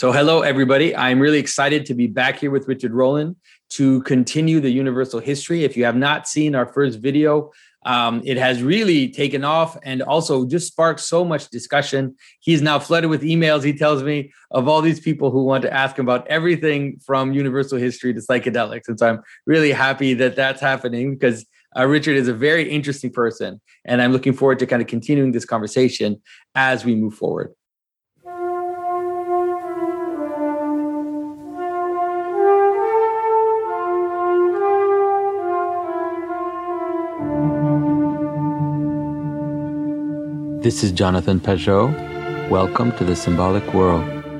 So hello, everybody. I'm really excited to be back here with Richard Rowland to continue the Universal History. If you have not seen our first video, it has really taken off and also just sparked so much discussion. He's now flooded with emails, he tells me, of all these people who want to ask him about everything from Universal History to psychedelics. And so I'm really happy that that's happening because Richard is a very interesting person. And I'm looking forward to kind of continuing this conversation as we move forward. This is Jonathan Pageau. Welcome to the Symbolic World.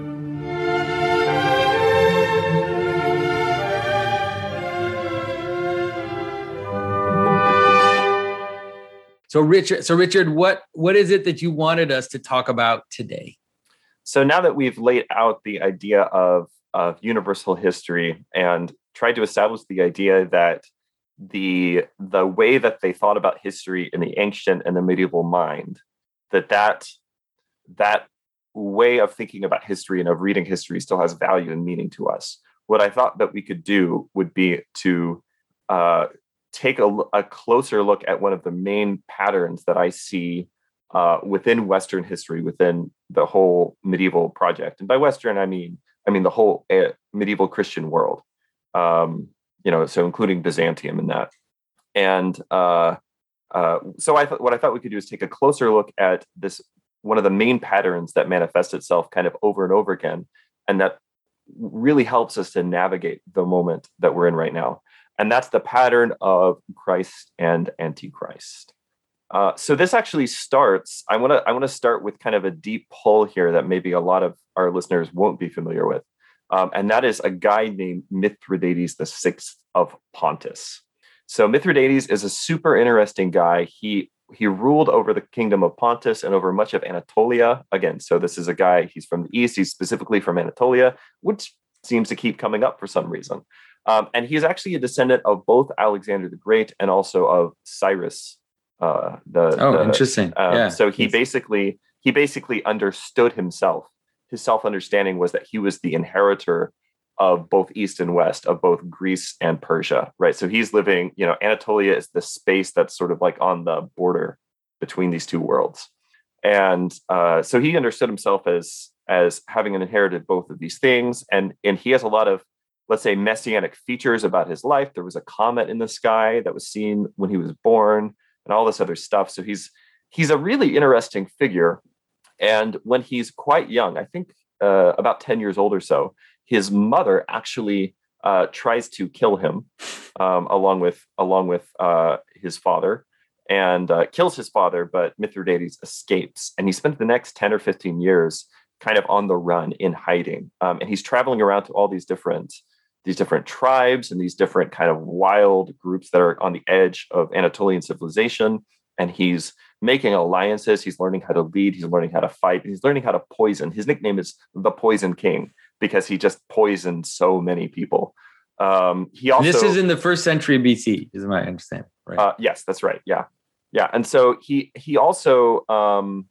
So Richard, what is it that you wanted us to talk about today? So now that we've laid out the idea of universal history and tried to establish the idea that the way that they thought about history in the ancient and the medieval mind, that way of thinking about history and of reading history still has value and meaning to us. What I thought that we could do would be to take a closer look at one of the main patterns that I see within Western history, within the whole medieval project. And by Western, I mean the whole medieval Christian world, so including Byzantium in that. And so what I thought we could do is take a closer look at this, one of the main patterns that manifests itself kind of over and over again, and that really helps us to navigate the moment that we're in right now. And that's the pattern of Christ and Antichrist. So this actually starts, I want to start with kind of a deep pull here that maybe a lot of our listeners won't be familiar with. And that is a guy named Mithridates VI of Pontus. So Mithridates is a super interesting guy. He ruled over the kingdom of Pontus and over much of Anatolia. Again, so this is a guy, he's from the East, he's specifically from Anatolia, which seems to keep coming up for some reason. And he's actually a descendant of both Alexander the Great and also of Cyrus. Interesting. So he basically understood himself. His self-understanding was that he was the inheritor of both East and West, of both Greece and Persia, right? So he's living, Anatolia is the space that's sort of like on the border between these two worlds. And so he understood himself as having inherited both of these things. And he has a lot of, let's say, messianic features about his life. There was a comet in the sky that was seen when he was born and all this other stuff. So he's a really interesting figure. And when he's quite young, I think about 10 years old or so, his mother actually tries to kill him along with his father, and kills his father, but Mithridates escapes. And he spent the next 10 or 15 years kind of on the run in hiding. And he's traveling around to all these different tribes and these different kind of wild groups that are on the edge of Anatolian civilization. And he's making alliances. He's learning how to lead. He's learning how to fight. He's learning how to poison. His nickname is the Poison King because he just poisoned so many people. This is in the 1st century BC, is my understanding, right? Yes, that's right. Yeah. And so he also one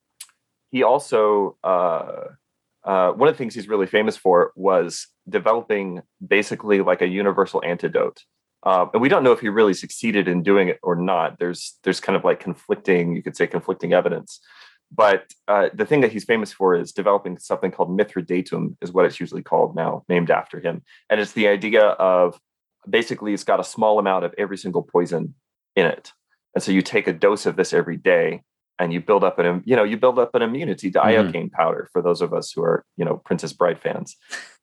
of the things he's really famous for was developing basically like a universal antidote. And we don't know if he really succeeded in doing it or not. There's kind of like conflicting evidence. But the thing that he's famous for is developing something called Mithridatum, is what it's usually called now, named after him. And it's the idea of basically it's got a small amount of every single poison in it. And so you take a dose of this every day and you build up an immunity to iocane powder for those of us who are, Princess Bride fans.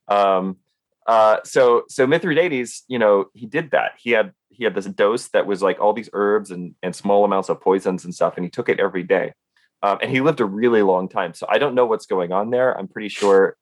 So Mithridates, he did that. He had this dose that was like all these herbs and small amounts of poisons and stuff. And he took it every day. And he lived a really long time. So I don't know what's going on there. I'm pretty sure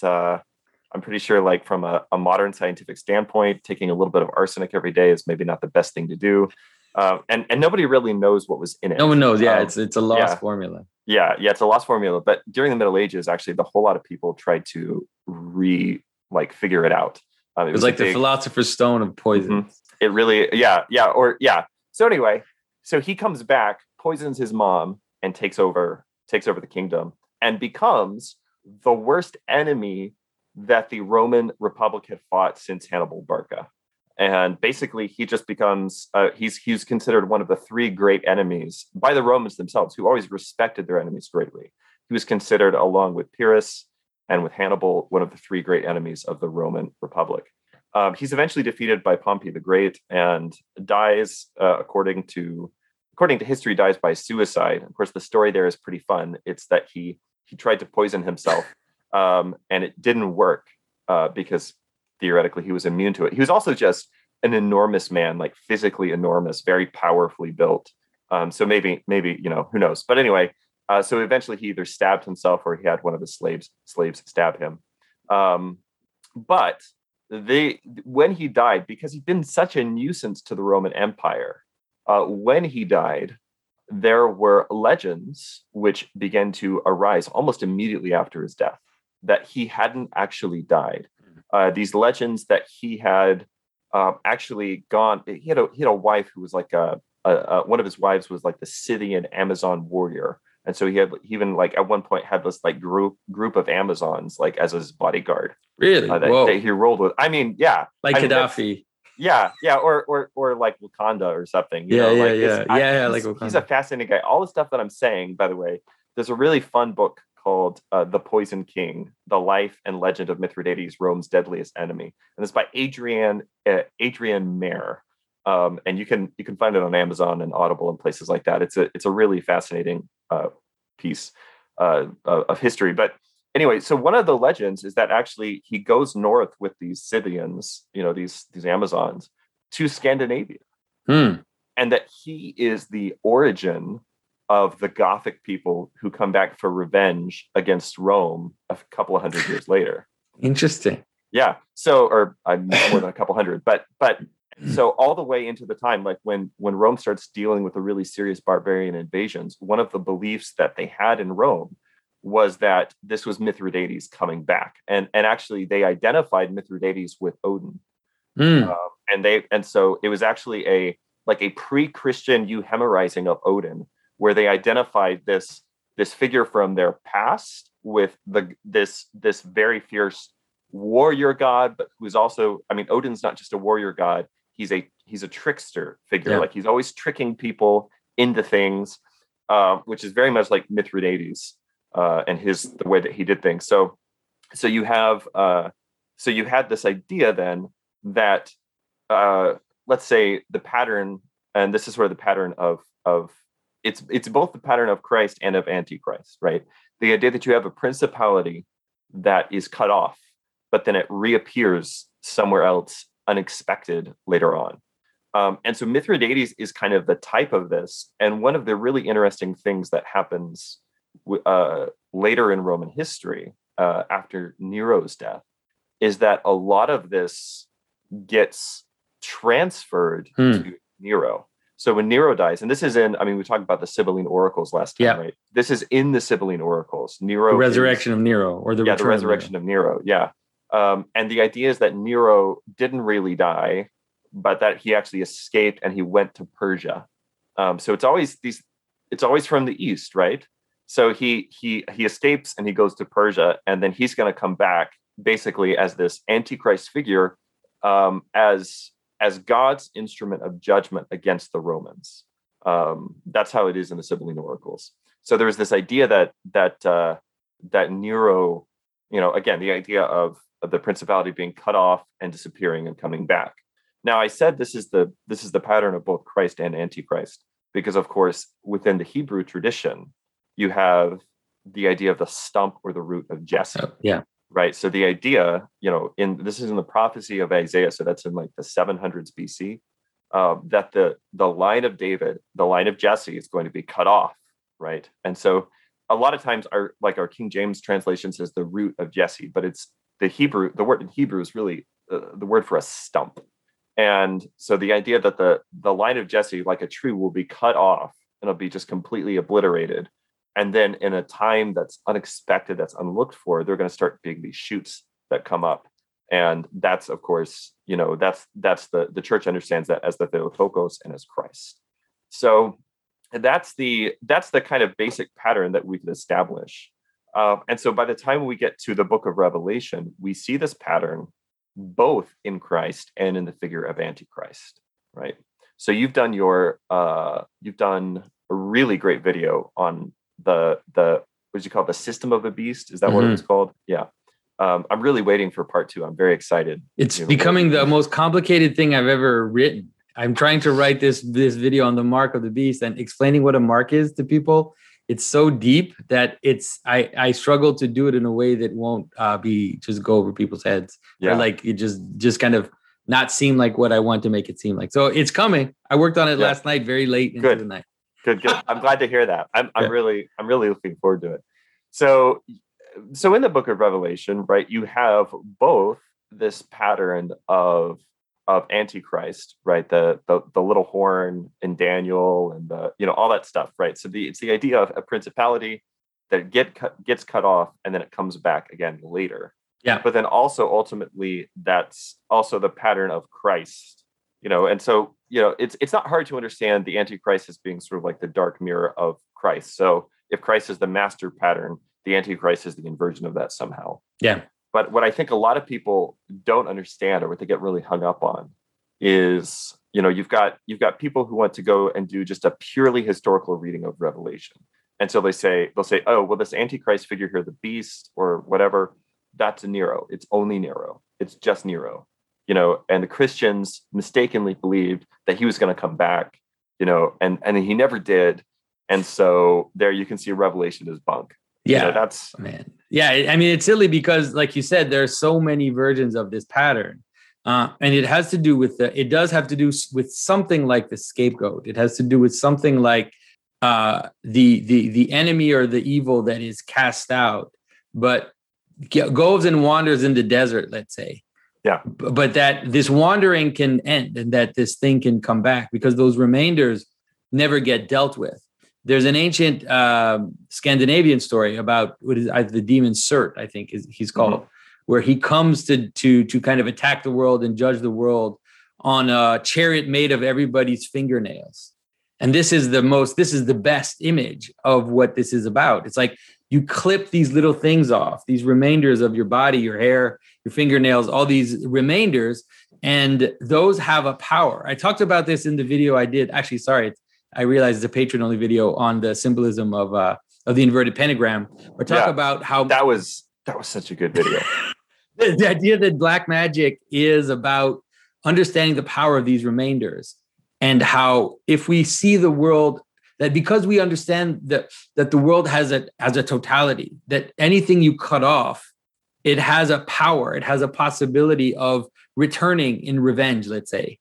like from a modern scientific standpoint, taking a little bit of arsenic every day is maybe not the best thing to do. And nobody really knows what was in it. No one knows. Yeah, it's a lost formula. Yeah, it's a lost formula. But during the Middle Ages, actually, the whole lot of people tried to figure it out. It was like the philosopher's stone of poison. Mm-hmm. It really, So anyway, so he comes back, poisons his mom, and takes over the kingdom, and becomes the worst enemy that the Roman Republic had fought since Hannibal Barca. And basically, he just becomes, he's considered one of the three great enemies by the Romans themselves, who always respected their enemies greatly. He was considered, along with Pyrrhus and with Hannibal, one of the three great enemies of the Roman Republic. He's eventually defeated by Pompey the Great and dies, according to history, dies by suicide. Of course, the story there is pretty fun. It's that he tried to poison himself, and it didn't work because theoretically he was immune to it. He was also just an enormous man, like physically enormous, very powerfully built. So maybe who knows? But anyway, so eventually he either stabbed himself or he had one of his slaves stab him. But when he died, because he'd been such a nuisance to the Roman Empire, when he died, there were legends which began to arise almost immediately after his death that he hadn't actually died. These legends that he had actually gone. He had a wife who was like one of his wives was like the Scythian Amazon warrior, and so he even like at one point had this like group of Amazons like as his bodyguard. Really? That he rolled with. I mean, yeah, like Gaddafi. Yeah, or like Wakanda or something. Yeah. Like Wakanda. He's a fascinating guy. All the stuff that I'm saying, by the way, there's a really fun book called The Poison King: The Life and Legend of Mithridates, Rome's Deadliest Enemy, and it's by Adrian Mayer. And you can find it on Amazon and Audible and places like that. It's a really fascinating piece of history. But anyway, so one of the legends is that actually he goes north with these Scythians, these Amazons, to Scandinavia, and that he is the origin of the Gothic people who come back for revenge against Rome a couple of hundred years later. Interesting. Yeah. So, or more than a couple hundred, but so all the way into the time, like when Rome starts dealing with the really serious barbarian invasions, one of the beliefs that they had in Rome was that this was Mithridates coming back, and actually they identified Mithridates with Odin, and so it was actually a pre-Christian euhemerizing of Odin, where they identified this figure from their past with this very fierce warrior god, but who's also, I mean, Odin's not just a warrior god; he's a trickster figure. Yeah. Like he's always tricking people into things, which is very much like Mithridates and the way that he did things. So you have you had this idea then that let's say the pattern, and this is where the pattern of it's both the pattern of Christ and of Antichrist, right? The idea that you have a principality that is cut off, but then it reappears somewhere else unexpected later on. And so Mithridates is kind of the type of this. And one of the really interesting things that happens later in Roman history, after Nero's death, is that a lot of this gets transferred to Nero. So when Nero dies, and this is we talked about the Sibylline oracles last time, right? This is in the Sibylline oracles. Nero, the resurrection of Nero, or the resurrection of Nero. Yeah. And the idea is that Nero didn't really die, but that he actually escaped and he went to Persia. So it's always from the east, right? So he escapes and he goes to Persia, and then he's going to come back basically as this Antichrist figure, as God's instrument of judgment against the Romans. That's how it is in the Sibylline oracles. So there's this idea that Nero, again, the idea of the principality being cut off and disappearing and coming back. Now, I said this is the pattern of both Christ and Antichrist, because of course, within the Hebrew tradition, you have the idea of the stump or the root of Jesse. Yeah. Right. So the idea, this is in the prophecy of Isaiah. So that's in like the 700s BC, that the line of David, the line of Jesse, is going to be cut off. Right. And so a lot of times our King James translation says the root of Jesse, but it's the word in Hebrew is really the word for a stump. And so the idea that the line of Jesse, like a tree, will be cut off and it'll be just completely obliterated. And then in a time that's unexpected, that's unlooked for, they're going to start being these shoots that come up. And that's, of course, that's the church understands that as the Theotokos and as Christ. So that's the kind of basic pattern that we can establish. And so by the time we get to the book of Revelation, we see this pattern both in Christ and in the figure of Antichrist, right? So you've done a really great video on the what did you call it? The system of the beast? Is that what it was called? Yeah. I'm really waiting for part 2. I'm very excited. It's becoming the most complicated thing I've ever written. I'm trying to write this video on the mark of the beast and explaining what a mark is to people. It's so deep that I struggle to do it in a way that won't just go over people's heads. Yeah. Or like it just kind of not seem like what I want to make it seem like. So it's coming. I worked on it last night, very late into the night. Good. I'm glad to hear that. I'm really looking forward to it. So in the book of Revelation, right, you have both this pattern of Antichrist, right? The little horn in Daniel and all that stuff, right? So it's the idea of a principality that gets cut off and then it comes back again later. Yeah. But then also ultimately that's also the pattern of Christ, and so it's not hard to understand the Antichrist as being sort of like the dark mirror of Christ. So if Christ is the master pattern, the Antichrist is the inversion of that somehow. Yeah. But what I think a lot of people don't understand, or what they get really hung up on, is you've got people who want to go and do just a purely historical reading of Revelation, and so they'll say, oh, well, this Antichrist figure here, the beast or whatever, that's a Nero. It's only Nero. It's just Nero, And the Christians mistakenly believed that he was going to come back, and he never did, and so there you can see Revelation is bunk. Yeah, that's man. Yeah, I mean, it's silly because, like you said, there are so many versions of this pattern, and it has to do with it does have to do with something like the scapegoat. It has to do with something like the enemy or the evil that is cast out, but goes and wanders in the desert, let's say. Yeah, but that this wandering can end and that this thing can come back because those remainders never get dealt with. There's an ancient Scandinavian story about what is the demon Surt, I think he's called, where he comes to kind of attack the world and judge the world on a chariot made of everybody's fingernails. And this is the best image of what this is about. It's like you clip these little things off, these remainders of your body, your hair, your fingernails, all these remainders, and those have a power. I talked about this in the video I did. Actually, sorry, I realized it's a Patreon-only video on the symbolism of the inverted pentagram. Or talk about how that was such a good video. The idea that black magic is about understanding the power of these remainders, and how if we see the world, that because we understand that the world has a totality, that anything you cut off, it has a power, it has a possibility of returning in revenge, let's say.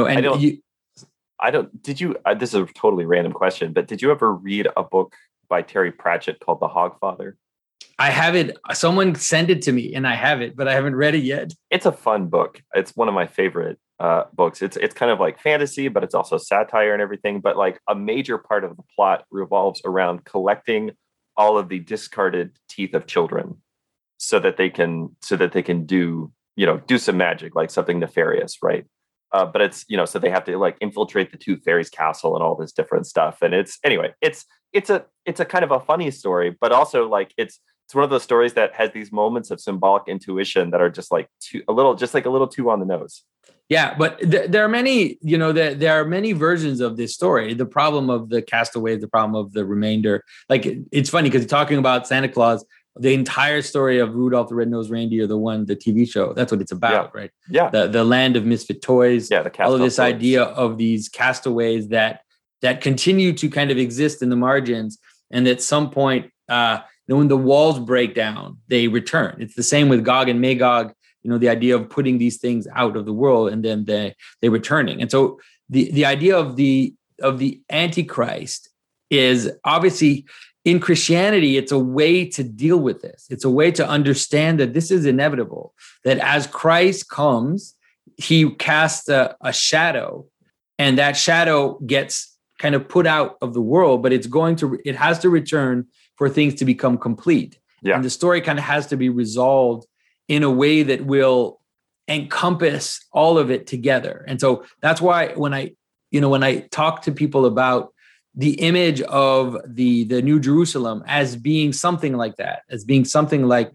Did you, this is a totally random question, but did you ever read a book by Terry Pratchett called The Hogfather? I have it. Someone sent it to me and I have it, but I haven't read it yet. It's a fun book. It's one of my favorite books. It's kind of like fantasy, but it's also satire and everything. But like a major part of the plot revolves around collecting all of the discarded teeth of children so that they can do some magic, like something nefarious, right? But it's, so they have to like infiltrate the Tooth Fairy's castle and all this different stuff. And it's a kind of a funny story, but also like it's one of those stories that has these moments of symbolic intuition that are just like a little too on the nose. Yeah, but there are many, there are many versions of this story. The problem of the castaways, the problem of the remainder. Like it's funny because you're talking about Santa Claus. The entire story of Rudolph the Red-Nosed Reindeer, the TV show, that's what it's about, right? Yeah. The land of misfit toys. Yeah, all of this idea of these castaways that continue to kind of exist in the margins, and at some point, when the walls break down, they return. It's the same with Gog and Magog. The idea of putting these things out of the world and then they returning. And so the idea of the Antichrist is obviously, in Christianity, it's a way to deal with this. It's a way to understand that this is inevitable, that as Christ comes, he casts a shadow, and that shadow gets kind of put out of the world, but it has to return for things to become complete. Yeah. And the story kind of has to be resolved in a way that will encompass all of it together. And so that's why when I talk to people about the image of the New Jerusalem as being something like that, as being something like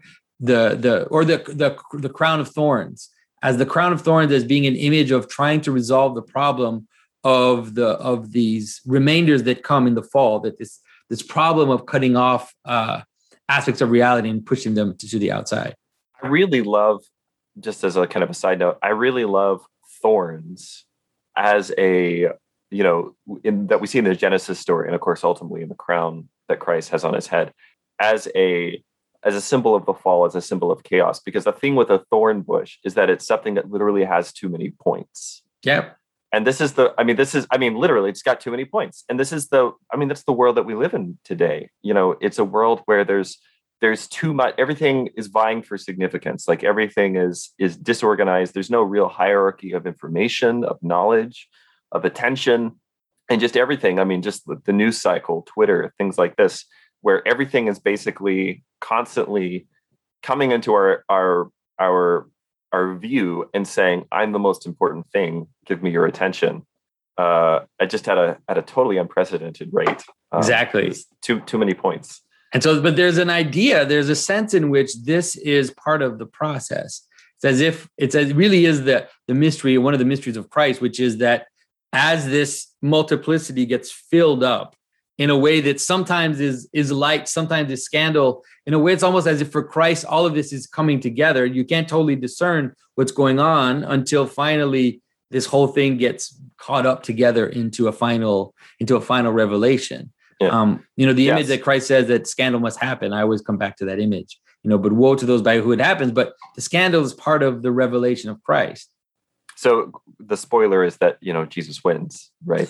the crown of thorns, as the crown of thorns, as being an image of trying to resolve the problem of these remainders that come in the fall, that this problem of cutting off aspects of reality and pushing them to the outside. I really love, just as a kind of a side note, I really love thorns as a, that we see in the Genesis story, and of course, ultimately in the crown that Christ has on his head, as a symbol of the fall, as a symbol of chaos. Because the thing with a thorn bush is that it's something that literally has too many points. Yep. And literally, it's got too many points. And that's the world that we live in today. It's a world where there's too much, everything is vying for significance. Like everything is disorganized. There's no real hierarchy of information, of knowledge, of attention, and just everything. Just the news cycle, Twitter, things like this, where everything is basically constantly coming into our view and saying, I'm the most important thing, give me your attention. I just at a totally unprecedented rate. Exactly. Too many points. And so, but there's a sense in which this is part of the process. It really is the mystery, one of the mysteries of Christ, which is that as this multiplicity gets filled up in a way that sometimes is light, sometimes is scandal, in a way it's almost as if for Christ, all of this is coming together. You can't totally discern what's going on until finally this whole thing gets caught up together into a final revelation. Yeah. The image that Christ says that scandal must happen. I always come back to that image, but woe to those by who it happens. But the scandal is part of the revelation of Christ. So the spoiler is that, Jesus wins, right?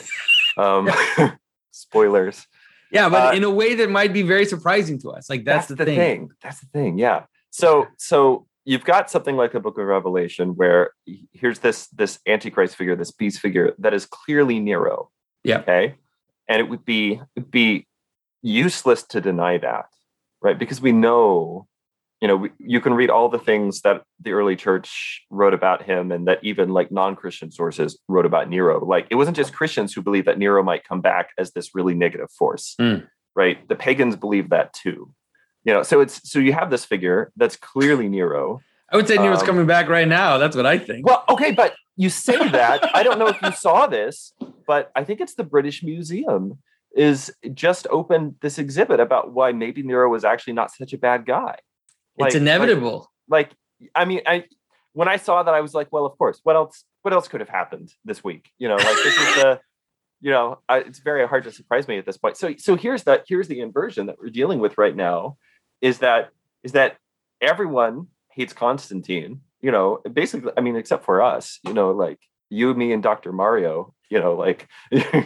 Spoilers. Yeah, but in a way that might be very surprising to us. Like that's the thing. That's the thing. Yeah. So you've got something like the Book of Revelation where here's this Antichrist figure, this beast figure that is clearly Nero. Yeah. Okay. And it would be useless to deny that, right? Because we know, you can read all the things that the early church wrote about him, and that even like non-Christian sources wrote about Nero. Like it wasn't just Christians who believed that Nero might come back as this really negative force, right? The pagans believed that too. So you have this figure that's clearly Nero. I would say Nero's coming back right now. That's what I think. Well, okay, but you say that. I don't know if you saw this, but I think it's the British Museum is just opened this exhibit about why maybe Nero was actually not such a bad guy. It's inevitable. When I saw that, I was like, well, of course. What else could have happened this week? This is it's very hard to surprise me at this point. So here's the inversion that we're dealing with right now, is that everyone hates Constantine. Basically, except for us. Like you, me, and Dr. Mario. I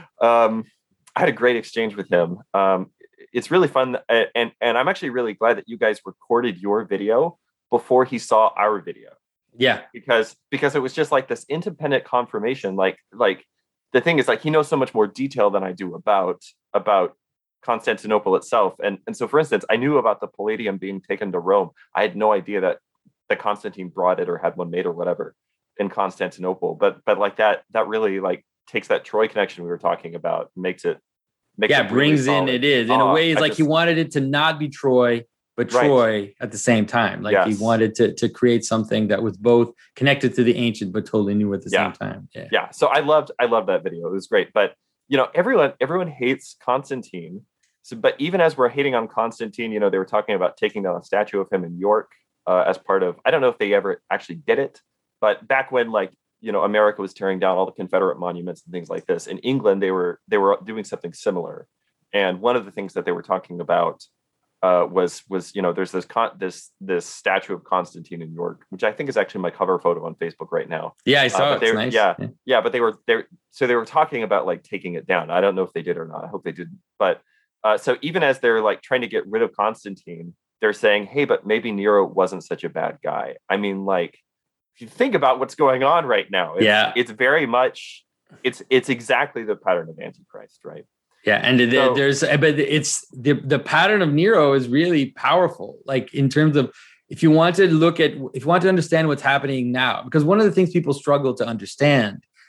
had a great exchange with him. It's really fun, and I'm actually really glad that you guys recorded your video before he saw our video. Yeah, because it was just like this independent confirmation. Like the thing is, like, he knows so much more detail than I do about Constantinople itself. And so, for instance, I knew about the Palladium being taken to Rome. I had no idea that Constantine brought it or had one made or whatever in Constantinople. But like that really like takes that Troy connection we were talking about, makes it brings really in it is in a way. It's like he wanted it to not be Troy, but Troy at the same time. Like he wanted to create something that was both connected to the ancient but totally new at the same time. Yeah. So I loved that video. It was great. But everyone hates Constantine. So, but even as we're hating on Constantine, they were talking about taking down a statue of him in York as part of. I don't know if they ever actually did it, but back when America was tearing down all the Confederate monuments and things like this. In England, they were doing something similar. And one of the things that they were talking about was there's this statue of Constantine in York, which I think is actually my cover photo on Facebook right now. Yeah, I saw it. It's nice. Yeah, but they were talking about like taking it down. I don't know if they did or not. I hope they didn't. But so even as they're like trying to get rid of Constantine, they're saying, hey, but maybe Nero wasn't such a bad guy. If you think about what's going on right now, it's very much, it's exactly the pattern of Antichrist, right? Yeah, and it's the pattern of Nero is really powerful. Like in terms of if you want to understand what's happening now, because one of the things people struggle to understand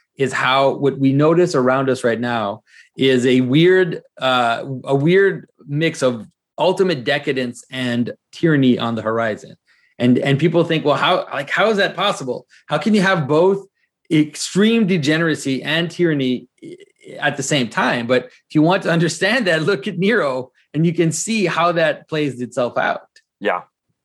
is how what we notice around us right now is a weird mix of ultimate decadence and tyranny on the horizon. And people think, well, how is that possible? How can you have both extreme degeneracy and tyranny at the same time? But if you want to understand that, look at Nero, and you can see how that plays itself out. Yeah.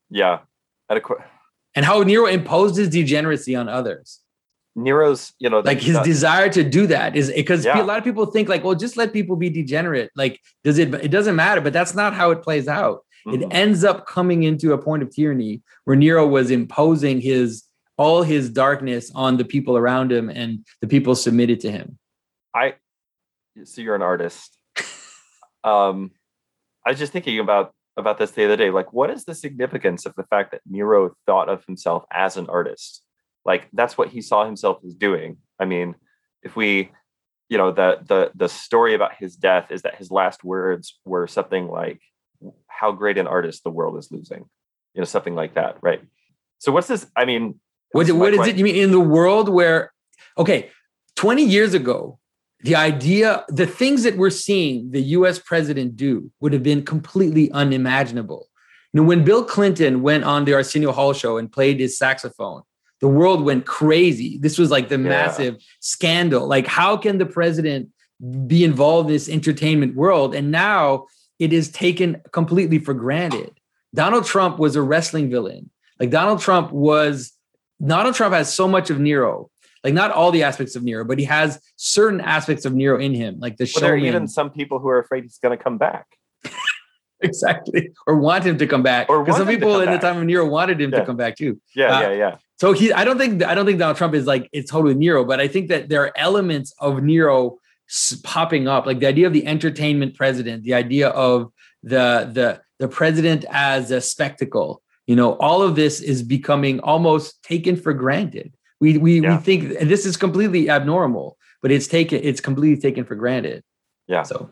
And how Nero imposed his degeneracy on others. Nero's, like his desire to do that is because a lot of people think like, well, just let people be degenerate. Like, it doesn't matter, but that's not how it plays out. Mm-hmm. It ends up coming into a point of tyranny where Nero was imposing all his darkness on the people around him, and the people submitted to him. So you're an artist. I was just thinking about this the other day. Like, what is the significance of the fact that Nero thought of himself as an artist? Like, that's what he saw himself as doing. I mean, if we, the story about his death is that his last words were something like, "How great an artist the world is losing," something like that, right? So what's this? I mean, what is it? You mean in the world where, 20 years ago, the things that we're seeing the U.S. president do would have been completely unimaginable. When Bill Clinton went on the Arsenio Hall show and played his saxophone, the world went crazy. This was like the massive scandal. Like, how can the president be involved in this entertainment world? And now it is taken completely for granted. Donald Trump was a wrestling villain. Like, Donald Trump has so much of Nero. Like, not all the aspects of Nero, but he has certain aspects of Nero in him. Like the showman. There are even some people who are afraid he's going to come back. Exactly. Or want him to come back. Because some people in the time of Nero wanted him to come back too. Yeah. So I don't think Donald Trump is like, it's totally Nero, but I think that there are elements of Nero popping up, like the idea of the entertainment president, the idea of the president as a spectacle. All of this is becoming almost taken for granted. We think this is completely abnormal, but it's completely taken for granted. Yeah. So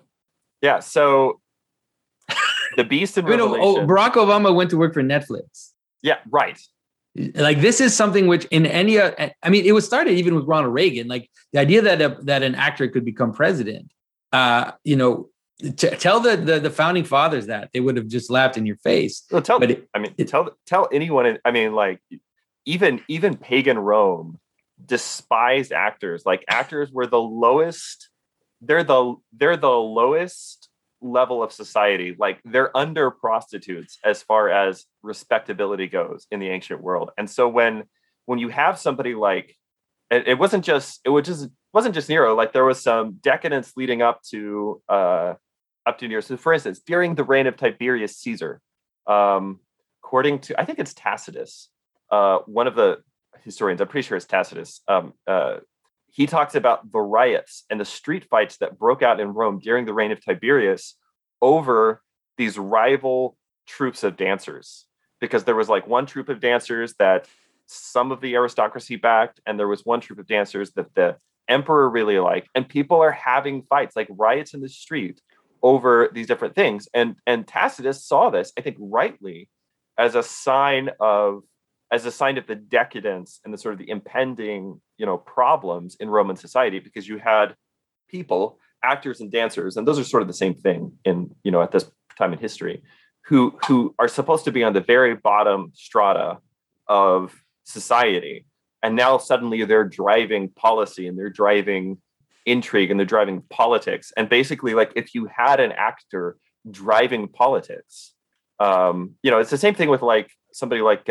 the beast in Revelation. Barack Obama went to work for Netflix. Yeah, right. Like, this is something which it was started even with Ronald Reagan. Like, the idea that an actor could become president, to tell the founding fathers that, they would have just laughed in your face. Well, tell anyone. I mean, like, even pagan Rome despised actors. Like, actors were the lowest. They're the lowest level of society. Like, they're under prostitutes as far as respectability goes in the ancient world. And so when you have somebody like, it wasn't just Nero. Like, there was some decadence leading up to Nero. So, for instance, during the reign of Tiberius Caesar, according to, I think it's Tacitus, one of the historians, I'm pretty sure it's Tacitus, he talks about the riots and the street fights that broke out in Rome during the reign of Tiberius over these rival troops of dancers. Because there was like one troop of dancers that some of the aristocracy backed, and there was one troop of dancers that the emperor really liked. And people are having fights, like riots in the street, over these different things. And Tacitus saw this, I think rightly, as a sign of the decadence and the sort of the impending, problems in Roman society, because you had people, actors and dancers, and those are sort of the same thing in, at this time in history, who are supposed to be on the very bottom strata of society. And now suddenly they're driving policy, and they're driving intrigue, and they're driving politics. And basically, like, if you had an actor driving politics, it's the same thing with like somebody like,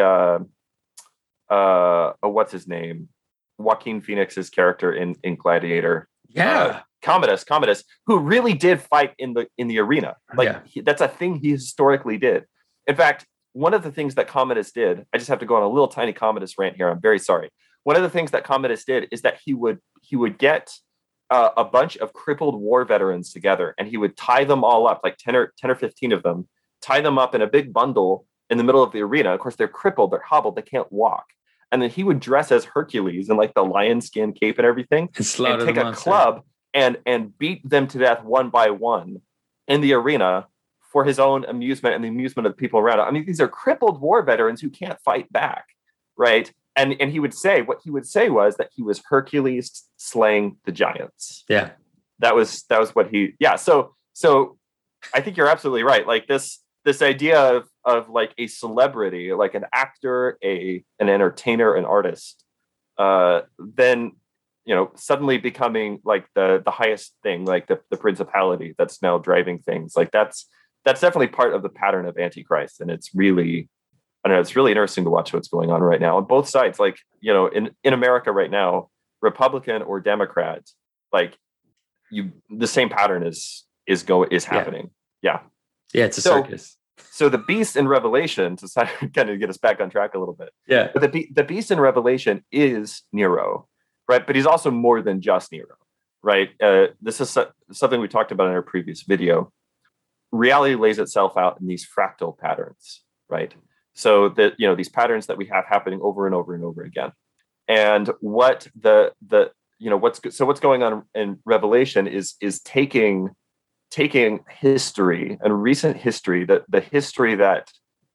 what's his name? Joaquin Phoenix's character in Gladiator. Commodus, who really did fight in the arena. Like, that's a thing he historically did. In fact, one of the things that Commodus did, I just have to go on a little tiny Commodus rant here. I'm very sorry. One of the things that Commodus did is that he would get a bunch of crippled war veterans together, and he would tie them all up, like 10 or 15 of them, tie them up in a big bundle in the middle of the arena. Of course, they're crippled, they're hobbled, they can't walk. And then he would dress as Hercules in like the lion skin cape and everything, and take a club and beat them to death one by one in the arena for his own amusement and the amusement of the people around him. I mean, these are crippled war veterans who can't fight back, right? and he would say, what he would say was that he was Hercules slaying the giants. Yeah. That was what he, yeah. So I think you're absolutely right. Like this idea of like a celebrity, like an actor, an entertainer, an artist, then, you know, suddenly becoming like the highest thing, like the principality that's now driving things. Like that's definitely part of the pattern of Antichrist. And it's really, I don't know, it's really interesting to watch what's going on right now on both sides. Like, you know, in America right now, Republican or Democrat, like the same pattern is happening. Yeah. Yeah. It's a circus. So the beast in Revelation, to kind of get us back on track a little bit. Yeah. But the beast in Revelation is Nero, right? But he's also more than just Nero, right? This is something we talked about in our previous video. Reality lays itself out in these fractal patterns, right? So that, you know, these patterns that we have happening over and over and over again. And what what's going on in Revelation is taking history and recent history, the history that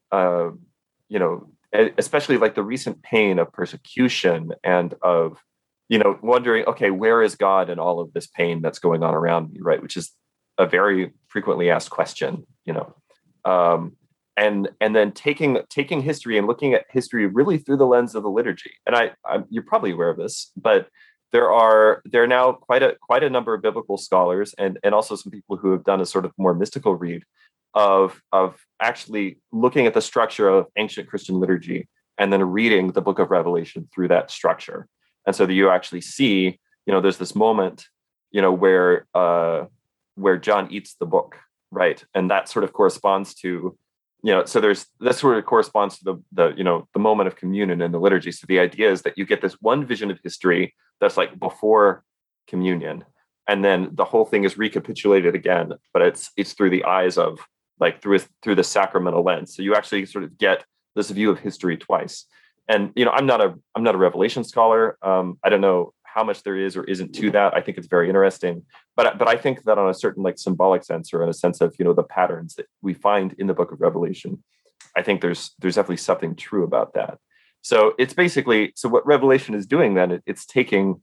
especially like the recent pain of persecution and of, you know, wondering, okay, where is God in all of this pain that's going on around me, right? Which is a very frequently asked question, you know. And then taking history and looking at history really through the lens of the liturgy. And you're probably aware of this, but there are now quite a number of biblical scholars and also some people who have done a sort of more mystical read of actually looking at the structure of ancient Christian liturgy and then reading the book of Revelation through that structure. And so that you actually see, you know, there's this moment, you know, where John eats the book, right? And that sort of corresponds to, you know, so that sort of corresponds to the moment of communion in the liturgy. So the idea is that you get this one vision of history that's like before communion, and then the whole thing is recapitulated again, but it's through the eyes of, like, through the sacramental lens. So you actually sort of get this view of history twice. And, you know, I'm not a Revelation scholar. I don't know how much there is or isn't to that. I think it's very interesting, but I think that on a certain like symbolic sense, or in a sense of, you know, the patterns that we find in the book of Revelation, I think there's definitely something true about that. So it's basically, so what Revelation is doing then, it's taking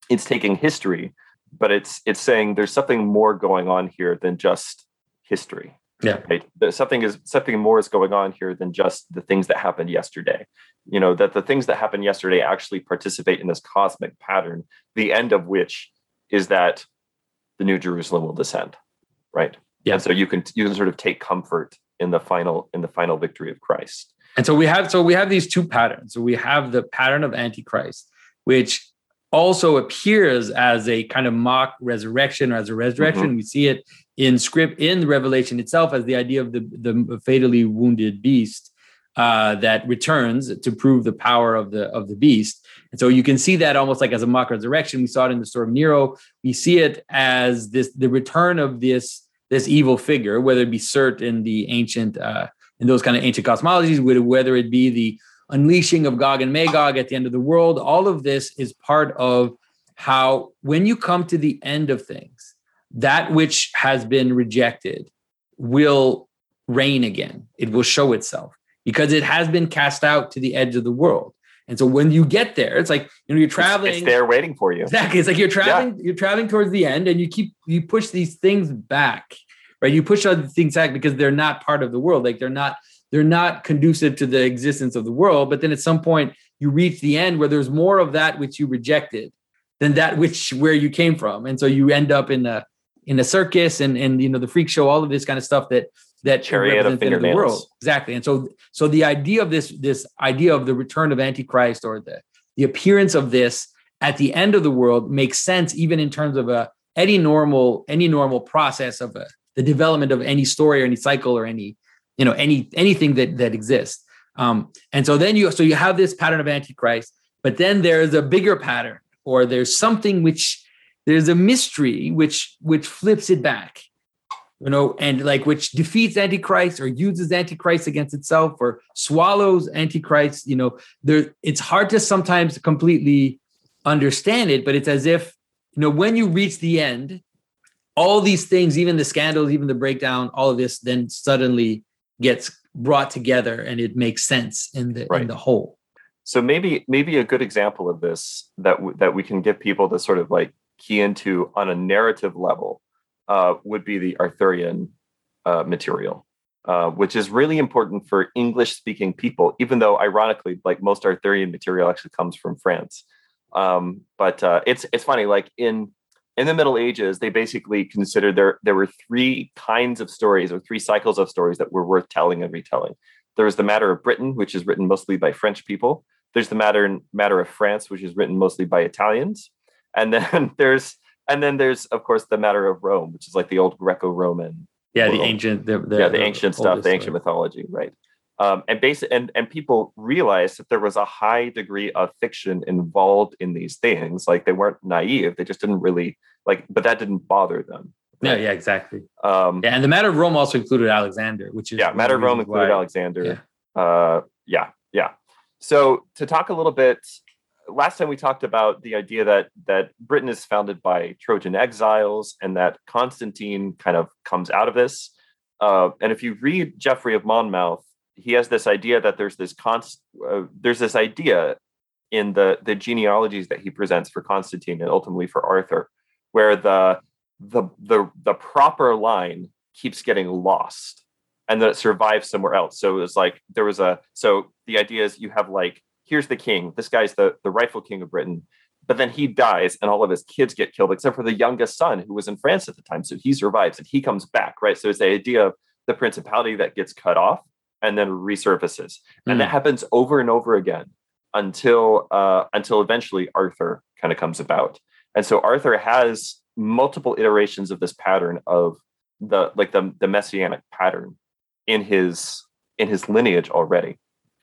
history, but it's saying there's something more going on here than just history. Yeah. Right. Something more is going on here than just the things that happened yesterday. You know, that the things that happened yesterday actually participate in this cosmic pattern, the end of which is that the New Jerusalem will descend. Right. Yeah. And so you can sort of take comfort in the final victory of Christ. And so we have these two patterns. So we have the pattern of Antichrist, which also appears as a kind of mock resurrection, or as a resurrection. Mm-hmm. We see it in script, in the Revelation itself, as the idea of the fatally wounded beast that returns to prove the power of the beast. And so you can see that almost like as a mock resurrection. We saw it in the story of Nero. We see it as the return of this evil figure, whether it be Surt in the ancient in those kind of ancient cosmologies, whether it be the unleashing of Gog and Magog at the end of the world. All of this is part of how, when you come to the end of things, that which has been rejected will reign again. It will show itself because it has been cast out to the edge of the world. And so when you get there, it's like, you know, you're traveling. It's there waiting for you. Exactly. It's like you're traveling towards the end, and you push these things back, right? You push other things back because they're not part of the world. Like they're not conducive to the existence of the world. But then at some point you reach the end where there's more of that which you rejected than that where you came from. And so you end up in a circus and you know, the freak show, all of this kind of stuff that chariot of the world. Exactly. And so the idea of this idea of the return of Antichrist, or the appearance of this at the end of the world, makes sense even in terms of any normal process of the development of any story or any cycle or anything that exists. And so then you have this pattern of Antichrist, but then there's a bigger pattern, or there's something there's a mystery which flips it back, you know, and like which defeats Antichrist or uses Antichrist against itself or swallows Antichrist. You know, it's hard to sometimes completely understand it, but it's as if, you know, when you reach the end, all these things, even the scandals, even the breakdown, all of this then suddenly gets brought together and it makes sense in the whole. So maybe a good example of this that we can give people to sort of like key into on a narrative level would be the Arthurian material, which is really important for English-speaking people, even though ironically, like most Arthurian material actually comes from France. But it's funny, like in the Middle Ages, they basically considered there were three kinds of stories or three cycles of stories that were worth telling and retelling. There was the matter of Britain, which is written mostly by French people. There's the matter of France, which is written mostly by Italians, and then there's of course the matter of Rome, which is like the old Greco-Roman Yeah, world. the ancient, the ancient stuff, the ancient mythology, right? And people realized that there was a high degree of fiction involved in these things. Like they weren't naive; they just didn't really like, but that didn't bother them. Right? Yeah, exactly. And the matter of Rome also included Alexander, which is matter of Rome included Alexander. Yeah. So to talk a little bit, last time we talked about the idea that Britain is founded by Trojan exiles and that Constantine kind of comes out of this. And if you read Geoffrey of Monmouth, he has this idea that there's this idea in the genealogies that he presents for Constantine and ultimately for Arthur, where the proper line keeps getting lost and then it survives somewhere else. So it's like so the idea is you have like, here's the king, this guy's the rightful king of Britain, but then he dies and all of his kids get killed except for the youngest son who was in France at the time. So he survives and he comes back, right? So it's the idea of the principality that gets cut off and then resurfaces. And that happens over and over again until eventually Arthur kind of comes about. And so Arthur has multiple iterations of this pattern of the messianic pattern in his lineage already.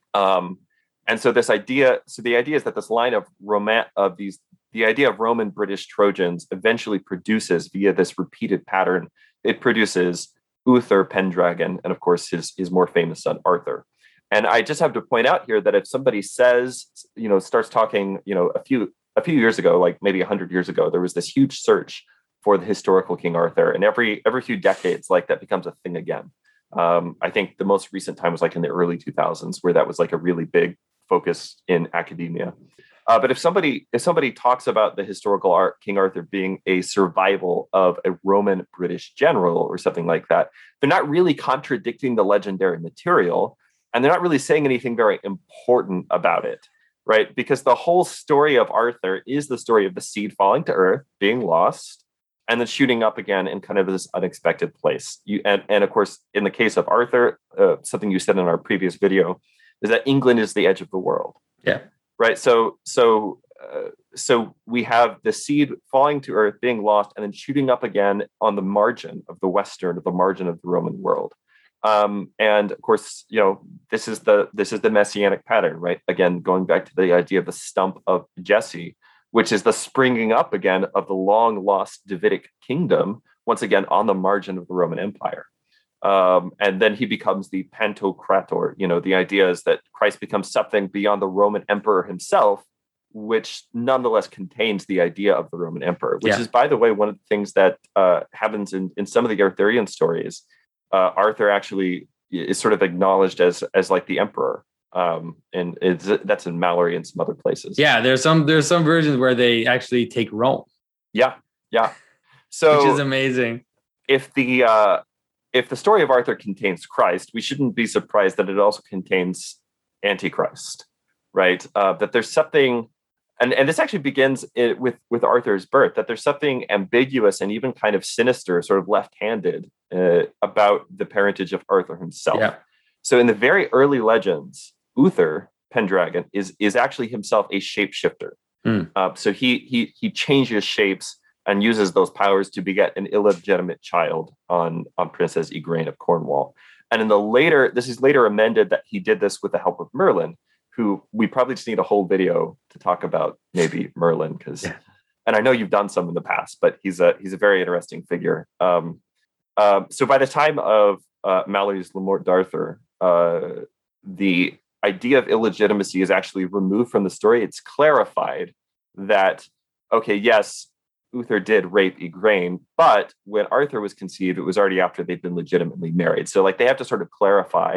And so the idea is that this line of the idea of Roman British Trojans eventually produces, via this repeated pattern, it produces Uther Pendragon, and of course his more famous son Arthur. And I just have to point out here that if somebody says, starts talking, a few years ago, like maybe 100 years ago, there was this huge search for the historical King Arthur, and every few decades, like that becomes a thing again. I think the most recent time was like in the early 2000s, where that was like a really big focus in academia. But if somebody talks about the historical King Arthur being a survival of a Roman British general or something like that, they're not really contradicting the legendary material, and they're not really saying anything very important about it, right? Because the whole story of Arthur is the story of the seed falling to earth, being lost, and then shooting up again in kind of this unexpected place. And of course, in the case of Arthur, something you said in our previous video is that England is the edge of the world. Yeah. Right. So we have the seed falling to earth, being lost, and then shooting up again on the margin of the margin of the Roman world. And of course, this is the messianic pattern, right? Again, going back to the idea of the stump of Jesse, which is the springing up again of the long lost Davidic kingdom, once again on the margin of the Roman Empire. And then he becomes the Pantocrator. The idea is that Christ becomes something beyond the Roman emperor himself, which nonetheless contains the idea of the Roman emperor, which is, by the way, one of the things that happens in some of the Arthurian stories. Arthur actually is sort of acknowledged as like the emperor. And that's in Mallory and some other places. Yeah, there's some versions where they actually take Rome. Yeah. So, which is amazing. If the story of Arthur contains Christ, we shouldn't be surprised that it also contains Antichrist, right? That there's something, and this actually begins with Arthur's birth, that there's something ambiguous and even kind of sinister, sort of left-handed about the parentage of Arthur himself. Yeah. So in the very early legends, Uther Pendragon is actually himself a shapeshifter. So he changes shapes and uses those powers to beget an illegitimate child on Princess Igraine of Cornwall. And this is later amended that he did this with the help of Merlin, who we probably just need a whole video to talk about maybe Merlin, because, and I know you've done some in the past, but he's a very interesting figure. So by the time of Mallory's Le Morte d'Arthur, the idea of illegitimacy is actually removed from the story. It's clarified that, okay, yes, Uther did rape Igraine, but when Arthur was conceived, it was already after they'd been legitimately married. So like they have to sort of clarify